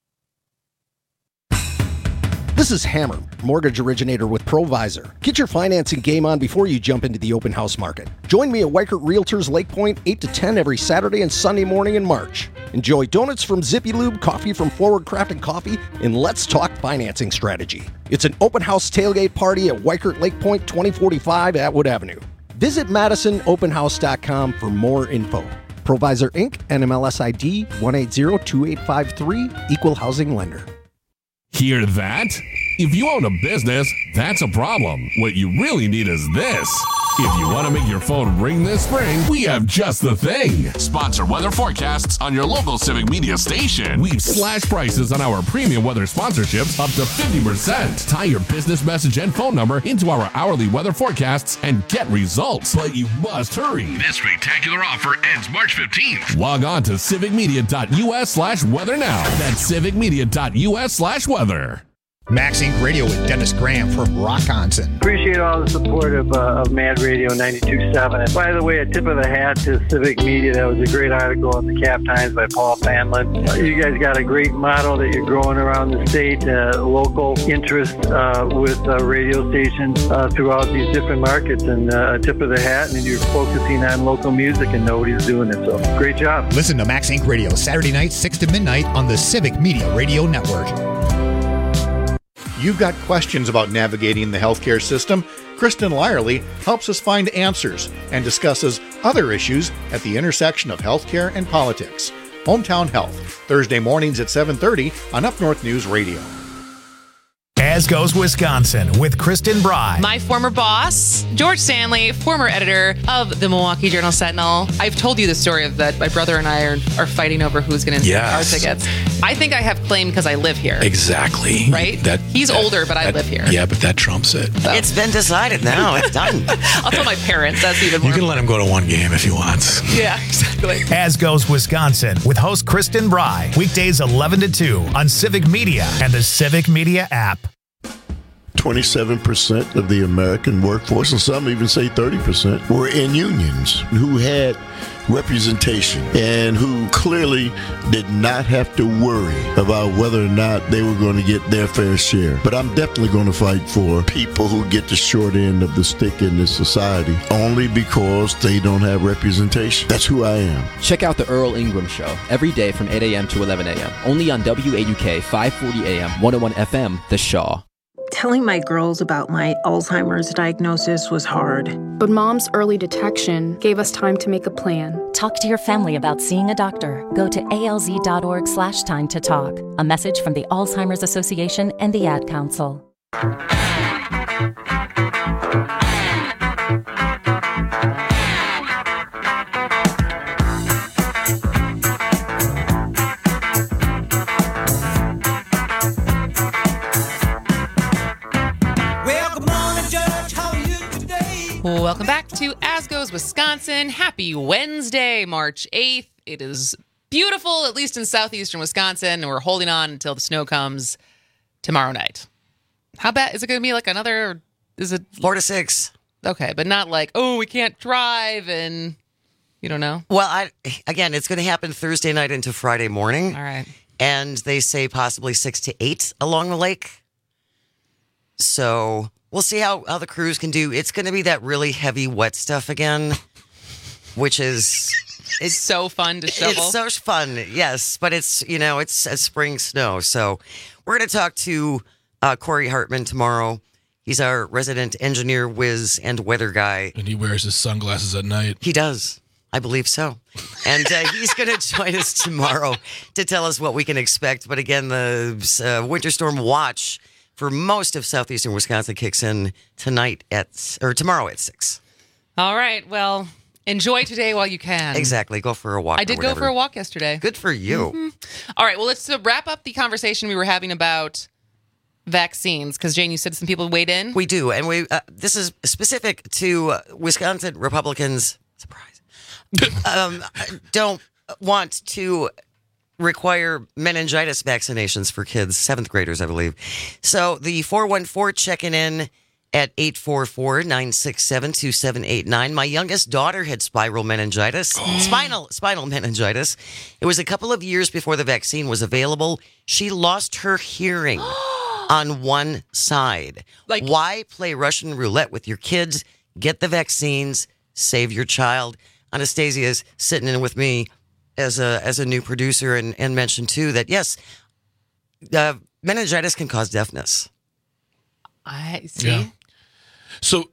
This is Hammer, mortgage originator with Provisor. Get your financing game on before you jump into the open house market. Join me at Weichert Realtors Lake Point eight to ten every Saturday and Sunday morning in March. Enjoy donuts from Zippy Lube, coffee from Forward Craft and Coffee, and let's talk financing strategy. It's an open house tailgate party at Weichert Lake Point twenty forty-five Atwood Avenue. Visit Madison Open House dot com for more info. Provisor Incorporated, N M L S I D one eight zero two eight five three, Equal Housing Lender. Hear that? If you own a business, that's a problem. What you really need is this. If you want to make your phone ring this spring, we have just the thing. Sponsor weather forecasts on your local Civic Media station. We've slashed prices on our premium weather sponsorships up to fifty percent. Tie your business message and phone number into our hourly weather forecasts and get results. But you must hurry. This spectacular offer ends March fifteenth. Log on to civicmedia.us slash weather now. That's civicmedia.us slash weather. Max Inc Radio with Dennis Graham from Rockonson. Appreciate all the support of, uh, of Mad Radio ninety-two point seven. And by the way, a tip of the hat to Civic Media. That was a great article in the Cap Times by Paul Fanlin. Uh, you guys got a great model that you're growing around the state, uh, local interest uh, with uh, radio stations uh, throughout these different markets. And uh, a tip of the hat, and you're focusing on local music, and nobody's doing it. So great job. Listen to Max Inc Radio Saturday night, six to midnight on the Civic Media Radio Network. You've got questions about navigating the healthcare system? Kristen Lyerly helps us find answers and discusses other issues at the intersection of healthcare and politics. Hometown Health, Thursday mornings at seven thirty on Up North News Radio. As Goes Wisconsin with Kristen Bry. My former boss, George Stanley, former editor of the Milwaukee Journal-Sentinel. I've told you the story of that my brother and I are, are fighting over who's going to yes. our tickets. I think I have claim because I live here. Exactly. Right? That He's that, older, but I that, live here. Yeah, but that trumps it. So. It's been decided now. It's done. I'll tell my parents. That's even more. You can let him go to one game if he wants. Yeah, exactly. As Goes Wisconsin with host Kristen Bry. Weekdays eleven to two on Civic Media and the Civic Media app. twenty-seven percent of the American workforce, and some even say thirty percent, were in unions who had representation and who clearly did not have to worry about whether or not they were going to get their fair share. But I'm definitely going to fight for people who get the short end of the stick in this society only because they don't have representation. That's who I am. Check out the Earl Ingram Show every day from eight a.m. to eleven a.m. only on W A U K five forty A M, one oh one F M, The Shaw. Telling my girls about my Alzheimer's diagnosis was hard. But Mom's early detection gave us time to make a plan. Talk to your family about seeing a doctor. Go to alz.org slash time to talk. A message from the Alzheimer's Association and the Ad Council. Welcome back to As Goes Wisconsin. Happy Wednesday, March eighth. It is beautiful, at least in southeastern Wisconsin, and we're holding on until the snow comes tomorrow night. How bad? Is it going to be like another, is it? Four to six. Okay, but not like, oh, we can't drive and you don't know? Well, I again, it's going to happen Thursday night into Friday morning. All right. And they say possibly six to eight along the lake. So we'll see how, how the crews can do. It's going to be that really heavy, wet stuff again, which is... It's so fun to shovel. It's so fun, yes. But it's, you know, it's a spring snow. So we're going to talk to uh, Corey Hartman tomorrow. He's our resident engineer, whiz, and weather guy. And he wears his sunglasses at night. He does. I believe so. And uh, he's going to join us tomorrow to tell us what we can expect. But again, the uh, winter storm watch for most of southeastern Wisconsin kicks in tonight at or tomorrow at six. All right. Well, enjoy today while you can. Exactly. Go for a walk. I did go for a walk yesterday. Good for you. Mm-hmm. All right. Well, let's uh, wrap up the conversation we were having about vaccines, because Jane, you said some people weighed in. We do, and we uh, this is specific to uh, Wisconsin Republicans. Surprise. um, don't want to require meningitis vaccinations for kids, seventh graders, I believe. So the four one four checking in at eight four four, nine six seven, two seven eight nine. My youngest daughter had spiral meningitis, oh. spinal spinal meningitis. It was a couple of years before the vaccine was available. She lost her hearing on one side. Like, why play Russian roulette with your kids? Get the vaccines, save your child. Anastasia's sitting in with me as a as a new producer and, and mentioned too that yes, uh, meningitis can cause deafness. I see. Yeah. So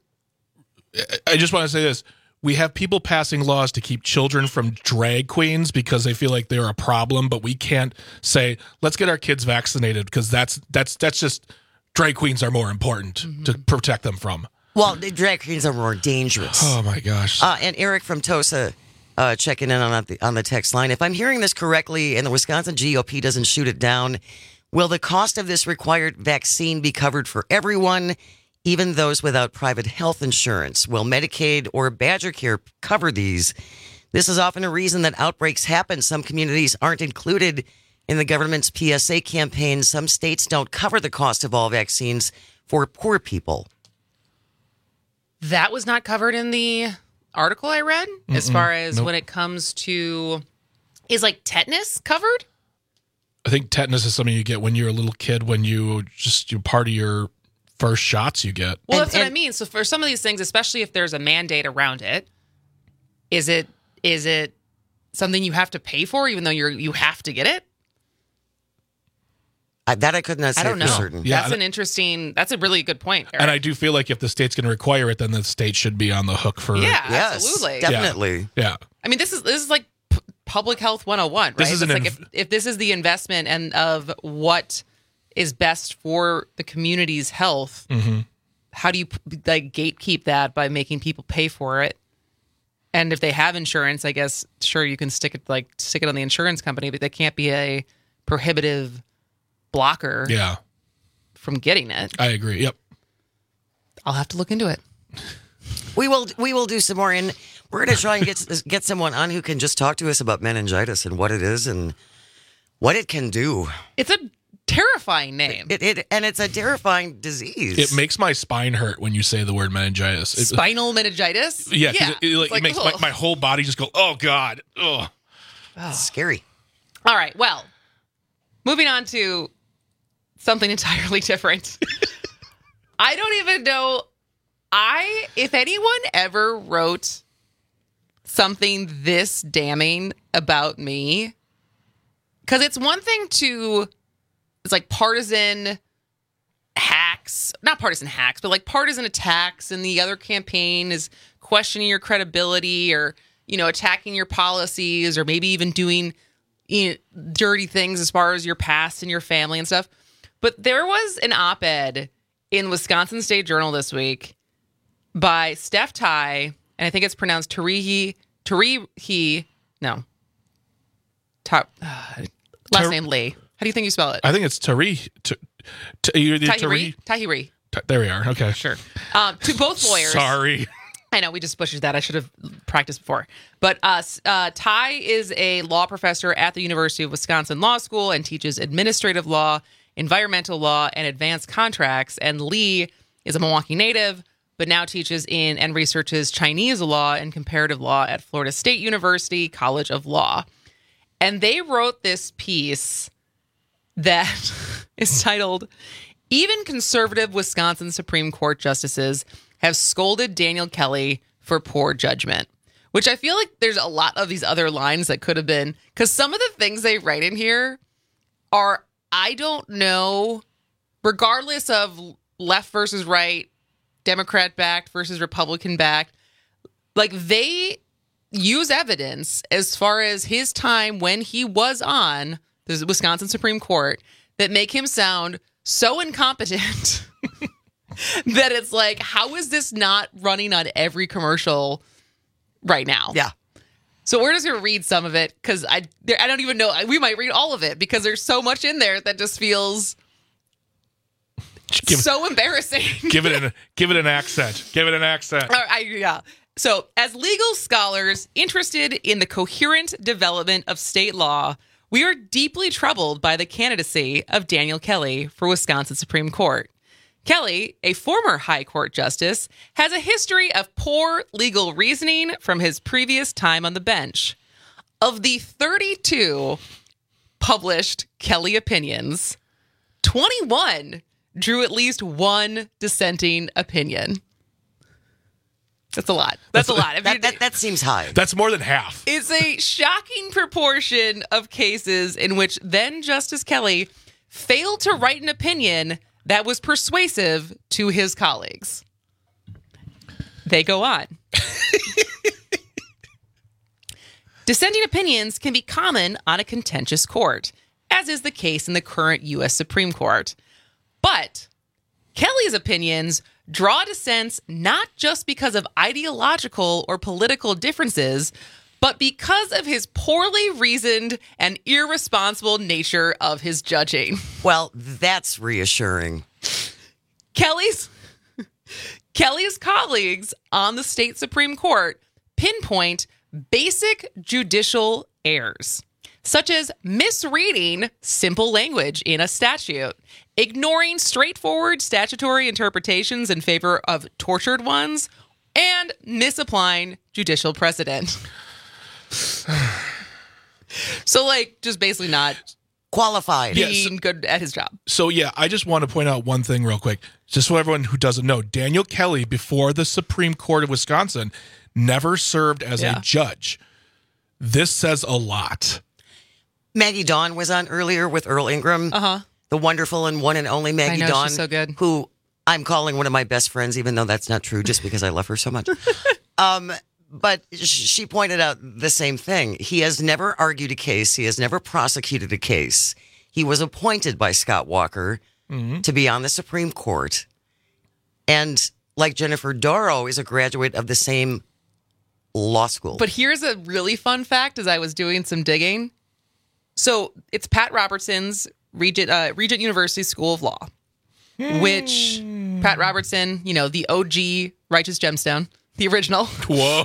I just want to say this. We have people passing laws to keep children from drag queens because they feel like they're a problem, but we can't say, let's get our kids vaccinated because that's that's that's just drag queens are more important mm-hmm. to protect them from. Well, the drag queens are more dangerous. Oh, my gosh. Uh, and Eric from Tosa uh, checking in on the, on the text line. If I'm hearing this correctly and the Wisconsin G O P doesn't shoot it down, will the cost of this required vaccine be covered for everyone, even those without private health insurance? Will Medicaid or Badger Care cover these? This is often a reason that outbreaks happen. Some communities aren't included in the government's P S A campaign. Some states don't cover the cost of all vaccines for poor people. That was not covered in the article I read. Mm-mm. As far as nope. when it comes to, is like tetanus covered? I think tetanus is something you get when you're a little kid, when you just, you're part of your first shots you get. Well, and, that's what and, I mean. So for some of these things, especially if there's a mandate around it, is it is it something you have to pay for, even though you're you have to get it? I, that I could not say I don't know. for certain. Yeah, that's an interesting. That's a really good point, Eric. And I do feel like if the state's going to require it, then the state should be on the hook for. Yeah, yes, absolutely, definitely. Yeah. yeah. I mean, this is this is like p- public health one oh one, right? This is it's an like inv- if, if this is the investment and of what is best for the community's health, mm-hmm. how do you like gatekeep that by making people pay for it? And if they have insurance, I guess sure you can stick it like stick it on the insurance company, but that can't be a prohibitive blocker. Yeah. From getting it. I agree. Yep. I'll have to look into it. We will. We will do some more, and we're going to try and get get someone on who can just talk to us about meningitis and what it is and what it can do. It's a terrifying name. It, it and it's a terrifying disease. It makes my spine hurt when you say the word meningitis. It, Spinal meningitis? Yeah, yeah. It, it, like, like, it makes my, my whole body just go, oh, God. Ugh. Oh. Scary. All right, well, moving on to something entirely different. I don't even know. I, if anyone ever wrote something this damning about me, because it's one thing to, it's like partisan hacks, not partisan hacks, but like partisan attacks, and the other campaign is questioning your credibility or, you know, attacking your policies or maybe even doing, you know, dirty things as far as your past and your family and stuff. But there was an op-ed in Wisconsin State Journal this week by Steph Tai, and I think it's pronounced Tarihi, Tarihi, no, Ta, uh, last Tar- name Lee. How do you think you spell it? I think it's Tari. T- t- Tahiri? Tahiri. Ta- there we are. Okay. Sure. Um, to both lawyers. Sorry. I know, we just butchered that. I should have practiced before. But uh, uh, Ty is a law professor at the University of Wisconsin Law School and teaches administrative law, environmental law, and advanced contracts. And Lee is a Milwaukee native, but now teaches in and researches Chinese law and comparative law at Florida State University College of Law. And they wrote this piece that is titled, "Even Conservative Wisconsin Supreme Court Justices Have Scolded Daniel Kelly for Poor Judgment," which I feel like there's a lot of these other lines that could have been, because some of the things they write in here are, I don't know, regardless of left versus right, Democrat backed versus Republican backed, like they use evidence as far as his time when he was on the Wisconsin Supreme Court that make him sound so incompetent that it's like, how is this not running on every commercial right now? Yeah. So we're just going to read some of it because I there, I don't even know. We might read all of it because there's so much in there that just feels give, so embarrassing. give it an give it an accent. Give it an accent. All right, I, yeah. So as legal scholars interested in the coherent development of state law, we are deeply troubled by the candidacy of Daniel Kelly for Wisconsin Supreme Court. Kelly, a former high court justice, has a history of poor legal reasoning from his previous time on the bench. Of the thirty-two published Kelly opinions, twenty-one drew at least one dissenting opinion. That's a lot. That's, That's a lot. That, that, that seems high. That's more than half. It's a shocking proportion of cases in which then Justice Kelly failed to write an opinion that was persuasive to his colleagues. They go on. Dissenting opinions can be common on a contentious court, as is the case in the current U S Supreme Court. But Kelly's opinions draw dissents not just because of ideological or political differences, but because of his poorly reasoned and irresponsible nature of his judging. Well, that's reassuring. Kelly's Kelly's colleagues on the state Supreme Court pinpoint basic judicial errors, such as misreading simple language in a statute, ignoring straightforward statutory interpretations in favor of tortured ones, and misapplying judicial precedent. So, like, just basically not qualified, being Yeah, so- good at his job. So, yeah, I just want to point out one thing real quick. Just for everyone who doesn't know, Daniel Kelly, before the Supreme Court of Wisconsin, never served as Yeah. a judge. This says a lot. Maggie Dawn was on earlier with Earl Ingram. Uh-huh. The wonderful and one and only Maggie I know, Dawn. she's so good. Who I'm calling one of my best friends, even though that's not true, just because I love her so much. um, but sh- she pointed out the same thing. He has never argued a case. He has never prosecuted a case. He was appointed by Scott Walker Mm-hmm. to be on the Supreme Court. And like Jennifer Dorough is a graduate of the same law school. But here's a really fun fact as I was doing some digging. So it's Pat Robertson's Regent, uh, Regent University School of Law, which Pat Robertson, you know, the O G Righteous Gemstone, the original. Whoa.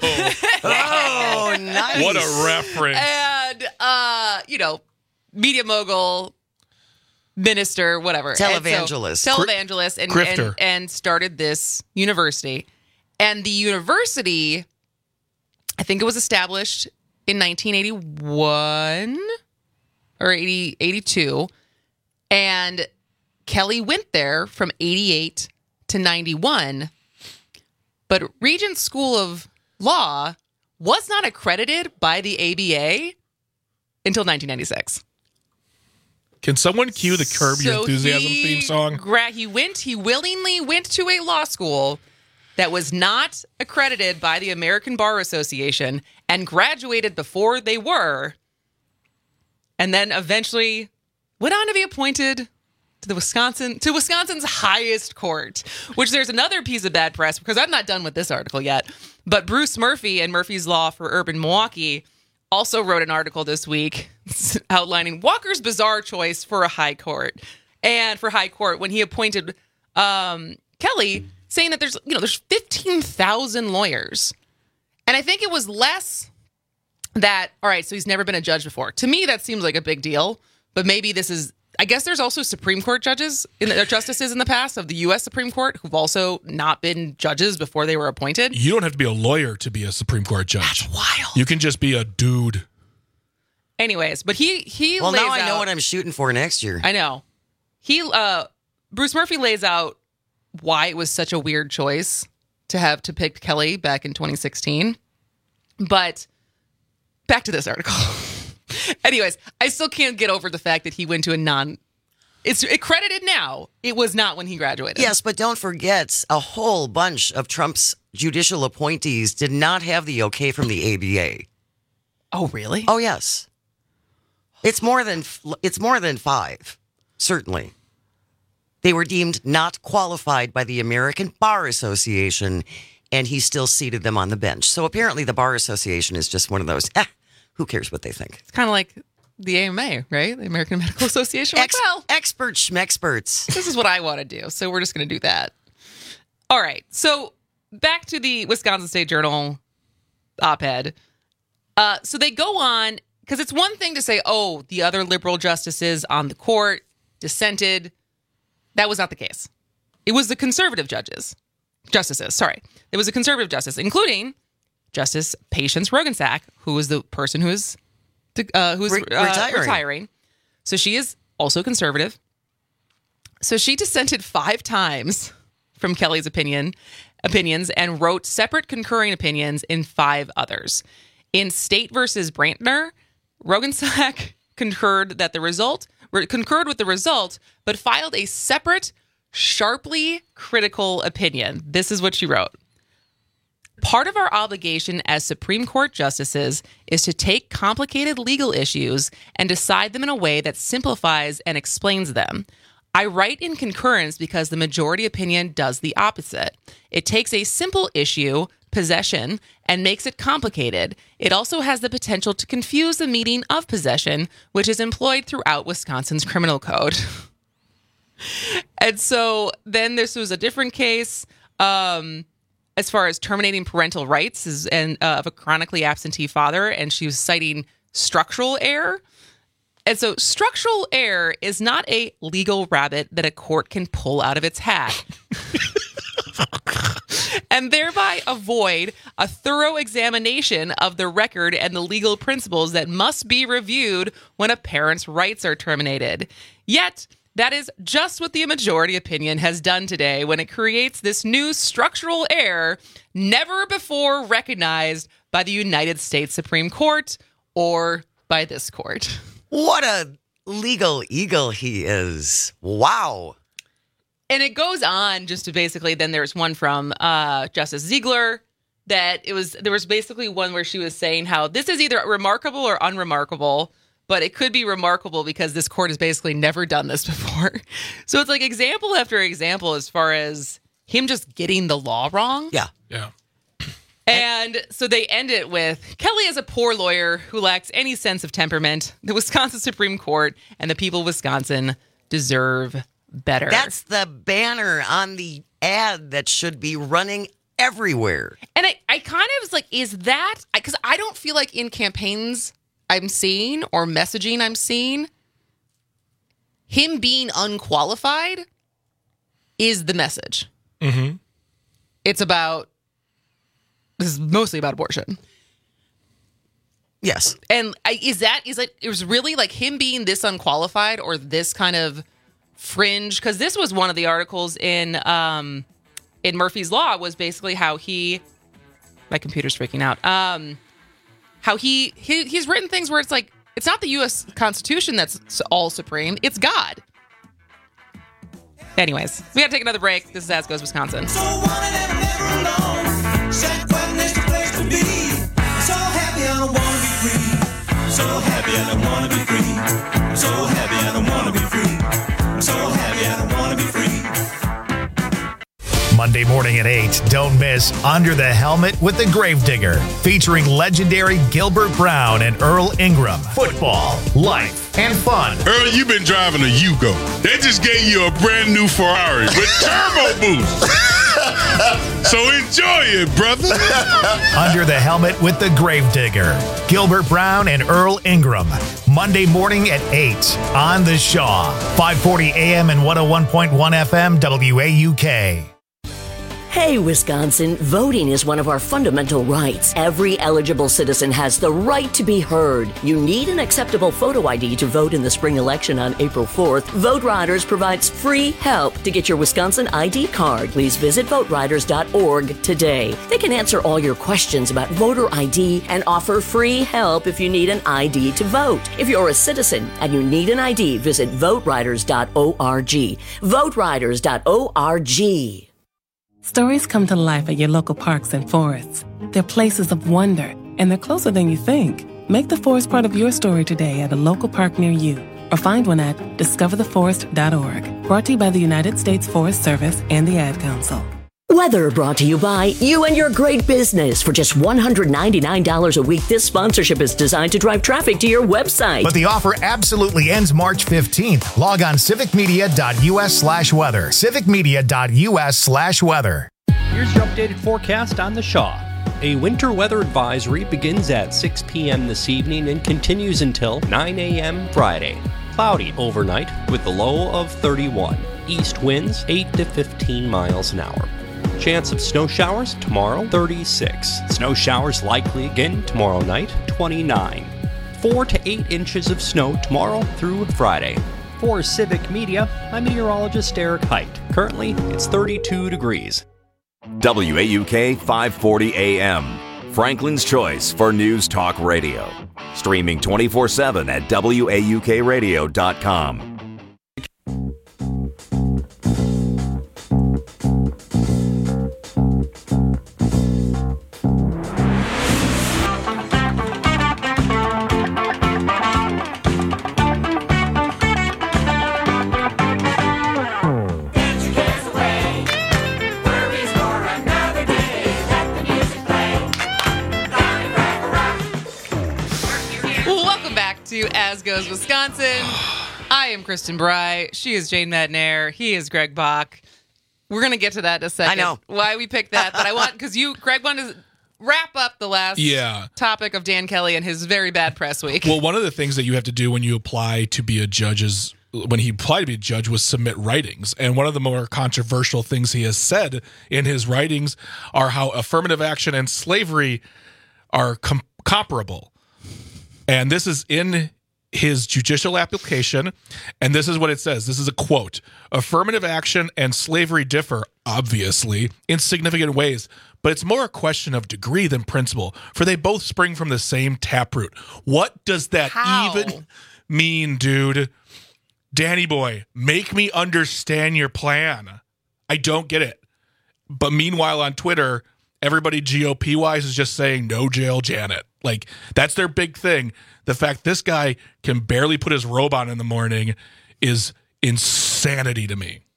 Oh, nice. What a reference. And, uh, you know, media mogul, minister, whatever. Televangelist. And so, televangelist. And, Grifter. and, and started this university. And the university, I think it was established in nineteen eighty-one or eighty, eighty-two. And Kelly went there from eighty-eight to ninety-one. But Regent School of Law was not accredited by the A B A until nineteen ninety-six. Can someone cue the Curb Your So Enthusiasm he theme song? Gra- he went. He willingly went to a law school that was not accredited by the American Bar Association and graduated before they were, and then eventually went on to be appointed to the Wisconsin to Wisconsin's highest court. Which there's another piece of bad press because I'm not done with this article yet. But Bruce Murphy and Murphy's Law for Urban Milwaukee also wrote an article this week outlining Walker's bizarre choice for a high court and for high court when he appointed um, Kelly, saying that there's, you know, there's fifteen thousand lawyers. And I think it was less that, all right, so he's never been a judge before. To me, that seems like a big deal, but maybe this is, I guess there's also Supreme Court judges, in the, justices in the past of the U S Supreme Court who've also not been judges before they were appointed. You don't have to be a lawyer to be a Supreme Court judge. That's wild. You can just be a dude. Anyways, but he he well, lays now I know out- what I'm shooting for next year. I know. He uh Bruce Murphy lays out why it was such a weird choice to have to pick Kelly back in twenty sixteen. But back to this article. Anyways, I still can't get over the fact that he went to a non it's accredited now. It was not when he graduated. Yes, but don't forget, a whole bunch of Trump's judicial appointees did not have the okay from the A B A. Oh, really? Oh, yes. It's more than it's more than five, certainly. They were deemed not qualified by the American Bar Association, and he still seated them on the bench. So apparently the Bar Association is just one of those, eh, who cares what they think? It's kind of like the A M A, right? The American Medical Association. Ex- like, well, experts, schmexperts. This is what I want to do, so we're just going to do that. All right, so back to the Wisconsin State Journal op-ed. Uh, so they go on, because it's one thing to say, oh, the other liberal justices on the court dissented. That was not the case. It was the conservative judges, justices, sorry. It was a conservative justice, including Justice Patience Roggensack, who was the person who is uh, who's Re- uh, retiring. retiring. So she is also conservative. So she dissented five times from Kelly's opinion, opinions and wrote separate concurring opinions in five others. In State versus Brantner, Roggensack concurred that the result concurred with the result, but filed a separate, sharply critical opinion. This is what she wrote. Part of our obligation as Supreme Court justices is to take complicated legal issues and decide them in a way that simplifies and explains them. I write in concurrence because the majority opinion does the opposite. It takes a simple issue, possession, and makes it complicated. It also has the potential to confuse the meaning of possession, which is employed throughout Wisconsin's criminal code. And so then this was a different case um, as far as terminating parental rights is, and uh, of a chronically absentee father, and she was citing structural error. And so structural error is not a legal rabbit that a court can pull out of its hat. And thereby avoid a thorough examination of the record and the legal principles that must be reviewed when a parent's rights are terminated. Yet, that is just what the majority opinion has done today when it creates this new structural error never before recognized by the United States Supreme Court or by this court. What a legal eagle he is. Wow. And it goes on just to basically, then there's one from uh, Justice Ziegler that it was, there was basically one where she was saying how this is either remarkable or unremarkable, but it could be remarkable because this court has basically never done this before. So it's like example after example as far as him just getting the law wrong. Yeah. Yeah. And so they end it with, Kelly is a poor lawyer who lacks any sense of temperament. The Wisconsin Supreme Court and the people of Wisconsin deserve better. That's the banner on the ad that should be running everywhere. And I, I kind of was like, is that, because I don't feel like in campaigns I'm seeing or messaging I'm seeing, him being unqualified is the message. Mm-hmm. It's about, this is mostly about abortion. Yes. And I, is that, is it, it was really like him being this unqualified or this kind of fringe? Because this was one of the articles in um, in Murphy's Law was basically how he, my computer's freaking out, um, how he, he he's written things where it's like, it's not the U S Constitution that's all supreme, it's God. Anyways, we got to take another break. This is As Goes Wisconsin. So happy I don't wanna be free. So happy I don't wanna be free. So happy I don't wanna be free. I'm so happy I don't wanna be free. Monday morning at eight, don't miss Under the Helmet with the Gravedigger, featuring legendary Gilbert Brown and Earl Ingram. Football, life, and fun. Earl, you've been driving a Yugo. They just gave you a brand new Ferrari with turbo boost. So enjoy it, brother. Under the Helmet with the Gravedigger, Gilbert Brown and Earl Ingram. Monday morning at eight on The Shaw, five forty A M and one oh one point one F M W A U K. Hey, Wisconsin, voting is one of our fundamental rights. Every eligible citizen has the right to be heard. You need an acceptable photo I D to vote in the spring election on April fourth. Vote Riders provides free help to get your Wisconsin I D card. Please visit vote riders dot org today. They can answer all your questions about voter I D and offer free help if you need an I D to vote. If you're a citizen and you need an I D, visit vote riders dot org. vote riders dot org. Stories come to life at your local parks and forests. They're places of wonder, and they're closer than you think. Make the forest part of your story today at a local park near you. or find one at discover the forest dot org. Brought to you by the United States Forest Service and the Ad Council. Weather brought to you by you and your great business. For just one hundred ninety-nine dollars a week, this sponsorship is designed to drive traffic to your website. But the offer absolutely ends March fifteenth. Log on civicmedia.us slash weather. civicmedia.us slash weather. Here's your updated forecast on the Shaw. A winter weather advisory begins at six p.m. this evening and continues until nine a.m. Friday. Cloudy overnight with a low of thirty-one. East winds eight to fifteen miles an hour. Chance of snow showers tomorrow, thirty-six. Snow showers likely again tomorrow night, twenty-nine. four to eight inches of snow tomorrow through Friday. For Civic Media, I'm meteorologist Eric Height. Currently, it's thirty-two degrees. W A U K five forty A M, Franklin's choice for news talk radio. Streaming twenty-four seven at W A U K radio dot com. As Goes Wisconsin. I am Kristen Bry. She is Jane Madnair. He is Greg Bach. We're going to get to that in a second. I know. Why we picked that, but I want, because you, Greg, wanted to wrap up the last yeah. topic of Dan Kelly and his very bad press week. Well, one of the things that you have to do when you apply to be a judge is, when he applied to be a judge, was submit writings. And one of the more controversial things he has said in his writings are how affirmative action and slavery are com- comparable. And this is in his judicial application, and this is what it says. This is a quote. Affirmative action and slavery differ, obviously, in significant ways, but it's more a question of degree than principle, for they both spring from the same taproot. What does that How? even mean, dude? Danny boy, make me understand your plan. I don't get it. But meanwhile, on Twitter, everybody G O P-wise is just saying, no jail Janet. Like, that's their big thing. The fact this guy can barely put his robe on in the morning is insanity to me.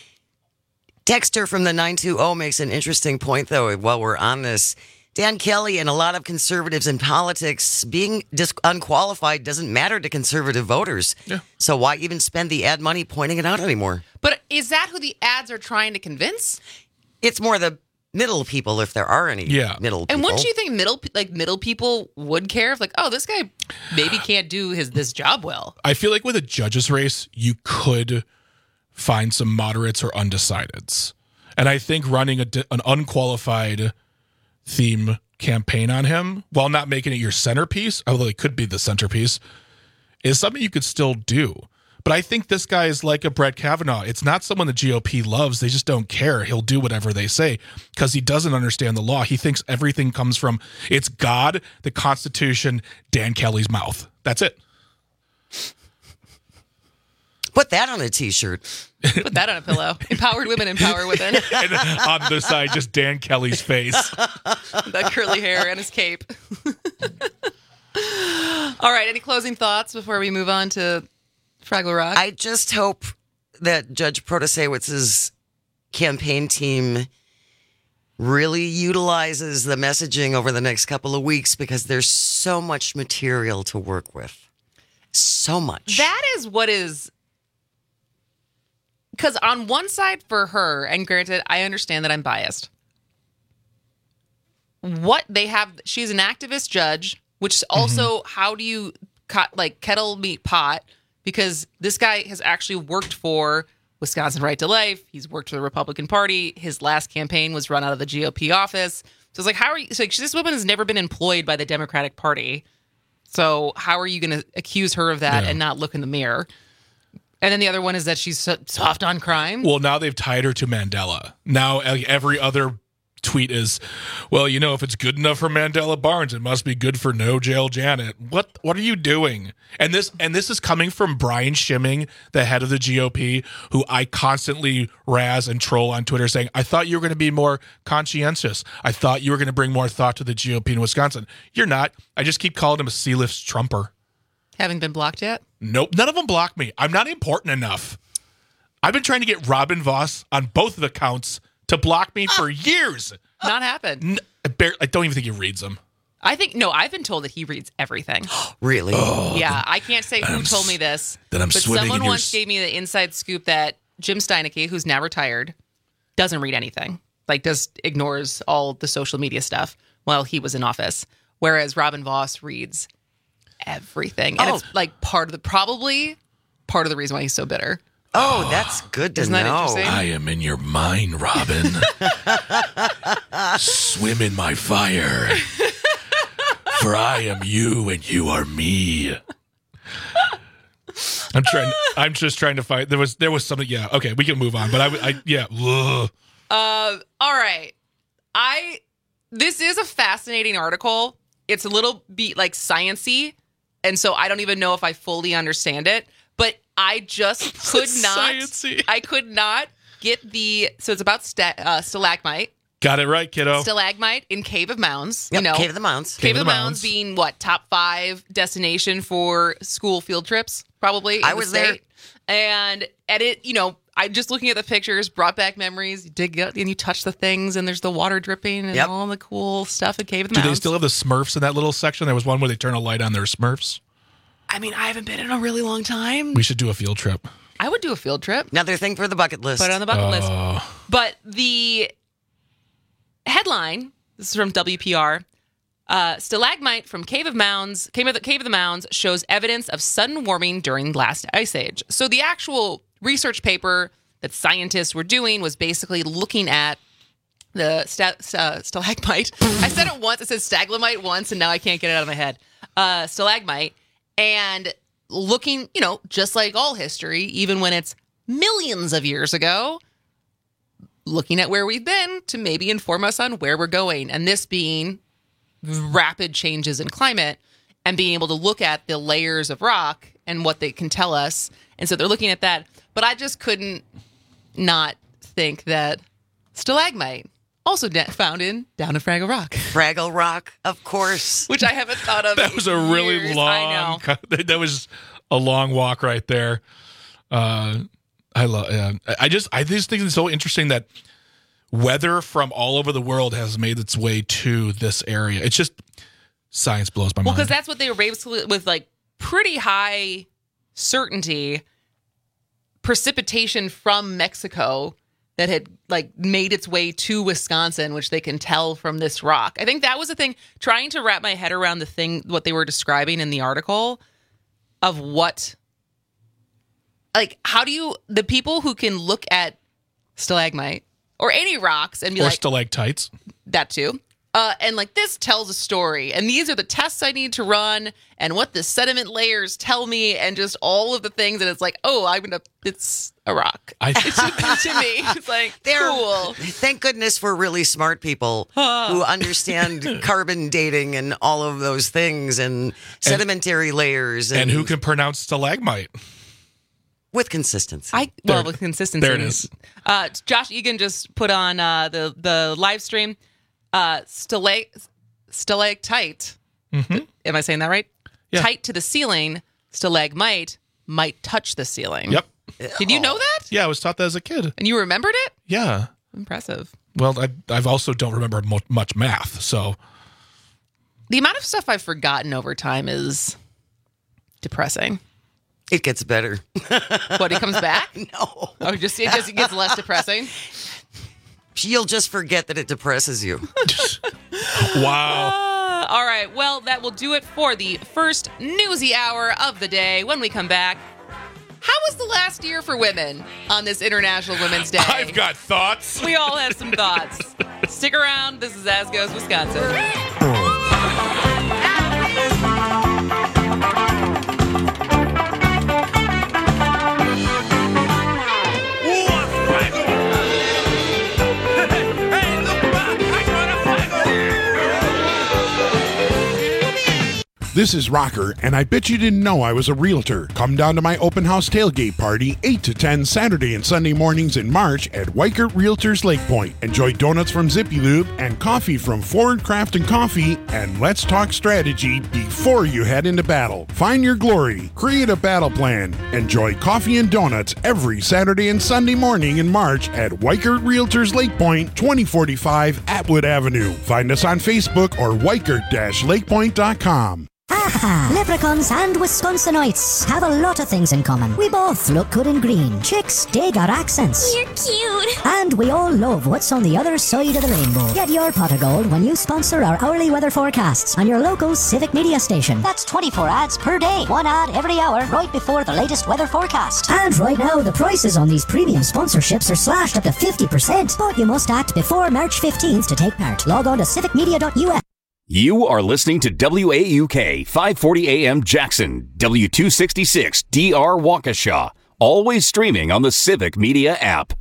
Dexter from the nine two zero makes an interesting point, though, while we're on this. Dan Kelly and a lot of conservatives in politics, being dis- unqualified doesn't matter to conservative voters. Yeah. So why even spend the ad money pointing it out anymore? But is that who the ads are trying to convince? It's more the middle people, if there are any yeah. middle people. And wouldn't you think middle like middle people would care if, like, oh, this guy maybe can't do his this job well? I feel like with a judge's race, you could find some moderates or undecideds. And I think running a, an unqualified theme campaign on him, while not making it your centerpiece, although it could be the centerpiece, is something you could still do. But I think this guy is like a Brett Kavanaugh. It's not someone the G O P loves. They just don't care. He'll do whatever they say because he doesn't understand the law. He thinks everything comes from, it's God, the Constitution, Dan Kelly's mouth. That's it. Put that on a T-shirt. Put that on a pillow. Empowered women empower women. And on the side, just Dan Kelly's face. That curly hair and his cape. All right. Any closing thoughts before we move on to Fraggle Rock? I just hope that Judge Protasewicz's campaign team really utilizes the messaging over the next couple of weeks, because there's so much material to work with. So much. That is what is... Because on one side for her, and granted, I understand that I'm biased, what they have, she's an activist judge, which also, mm-hmm. how do you, cut, like, kettle meet pot? Because this guy has actually worked for Wisconsin Right to Life. He's worked for the Republican Party. His last campaign was run out of the G O P office. So it's like, how are you, so like, this woman has never been employed by the Democratic Party. So how are you going to accuse her of that yeah. and not look in the mirror? And then the other one is that she's soft on crime. Well, now they've tied her to Mandela. Now every other tweet is, well, you know, if it's good enough for Mandela Barnes, it must be good for No Jail Janet. What what are you doing? And this and this is coming from Brian Schimming, the head of the G O P, who I constantly razz and troll on Twitter, saying, I thought you were going to be more conscientious. I thought you were going to bring more thought to the G O P in Wisconsin. You're not. I just keep calling him a C-list Trumper. Haven't been blocked yet? Nope. None of them block me. I'm not important enough. I've been trying to get Robin Voss on both of the accounts to block me for years. Not happened. N- I, bar- I don't even think he reads them. I think, no, I've been told that he reads everything. Really? Oh, yeah, then, I can't say who I'm told me s- this. then I'm but swimming someone in your once s- gave me the inside scoop that Jim Steineke, who's now retired, doesn't read anything. Like, just ignores all the social media stuff while he was in office. Whereas Robin Voss reads everything. And Oh. it's like part of the, probably part of the reason why he's so bitter. Oh, that's good to Isn't that know. interesting? I am in your mind, Robin. Swim in my fire. For I am you and you are me. I'm trying. I'm just trying to find. There was. There was something. Yeah. Okay. We can move on. But I. I yeah. Ugh. Uh, all right. I. This is a fascinating article. It's a little bit like sciencey, and so I don't even know if I fully understand it. But I just could not. Sciencey. I could not get the. So it's about sta- uh, stalagmite. Got it right, kiddo. Stalagmite in Cave of Mounds. Yep, you know, Cave of the Mounds. Cave, of the Mounds being what, top five destination for school field trips, probably. in I the was state. And at it, you know, I just looking at the pictures brought back memories. You dig up and you touch the things, and there's the water dripping and Yep. all the cool stuff at Cave of the Do Mounds. they still have the Smurfs in that little section? There was one where they turn a light on their Smurfs. I mean, I haven't been in a really long time. We should do a field trip. I would do a field trip. Another thing for the bucket list. Put it on the bucket list. Uh, But the headline, this is from W P R, uh, stalagmite from Cave of Mounds, Cave of, the, Cave of the Mounds shows evidence of sudden warming during last ice age. So the actual research paper that scientists were doing was basically looking at the sta- uh, stalagmite. I said it once, it said staglamite once, and now I can't get it out of my head. Uh, stalagmite, and looking, you know, just like all history, even when it's millions of years ago, looking at where we've been to maybe inform us on where we're going. And this being rapid changes in climate and being able to look at the layers of rock and what they can tell us. And so they're looking at that. But I just couldn't not think that stalagmite, also de- found in down at Fraggle Rock. Fraggle Rock, of course. Which I haven't thought of. that was a really years. long. I know. That was a long walk right there. Uh, I love. Yeah. I just. I just think it's so interesting that weather from all over the world has made its way to this area. It's just science blows my Well, mind. because that's what they were able to, with like pretty high certainty, precipitation from Mexico that had like made its way to Wisconsin, which they can tell from this rock. I think that was the thing, trying to wrap my head around the thing, what they were describing in the article of what, like, how do you, the people who can look at stalagmite or any rocks and be or like, stalactites. that too. Uh, and like, this tells a story, and these are the tests I need to run, and what the sediment layers tell me, and just all of the things. And it's like, oh, I'm gonna, it's a rock. I, to me, it's like, They're, cool. Thank goodness for really smart people who understand carbon dating and all of those things and sedimentary layers. And, and who can pronounce stalagmite? with consistency. I well, There- with consistency. there it is. Uh, Josh Egan just put on uh, the the live stream. Uh, stalag stalactite. Mm-hmm. Am I saying that right? Yeah. Tight to the ceiling. Stalagmite might touch the ceiling. Yep. Did you know that? Yeah, I was taught that as a kid. And you remembered it? Yeah. Impressive. Well, I I've also don't remember mo- much math, so The amount of stuff I've forgotten over time is depressing. It gets better. What, it comes back? No. Oh, just it just gets less depressing. You'll just forget that it depresses you. wow. Uh, all right. Well, that will do it for the first newsy hour of the day. When we come back, how was the last year for women on this International Women's Day? I've got thoughts. We all have some thoughts. Stick around. This is As Goes Wisconsin. This is Rocker, and I bet you didn't know I was a realtor. Come down to my open house tailgate party, eight to ten Saturday and Sunday mornings in March at Weichert Realtors Lake Point. Enjoy donuts from Zippy Lube and coffee from Ford Craft and Coffee, and let's talk strategy before you head into battle. Find your glory. Create a battle plan. Enjoy coffee and donuts every Saturday and Sunday morning in March at Weichert Realtors Lake Point, twenty forty-five Atwood Avenue. Find us on Facebook or weichert dash lakepoint dot com. Aha! Leprechauns and Wisconsinites have a lot of things in common. We both look good in green. Chicks dig our accents. You're cute. And we all love what's on the other side of the rainbow. Get your pot of gold when you sponsor our hourly weather forecasts on your local Civic Media station. That's twenty-four ads per day. One ad every hour right before the latest weather forecast. And right now, the prices on these premium sponsorships are slashed up to fifty percent. But you must act before March fifteenth to take part. Log on to civic media dot U S. You are listening to W A U K five forty A M Jackson, W two sixty-six D R Waukesha, always streaming on the Civic Media app.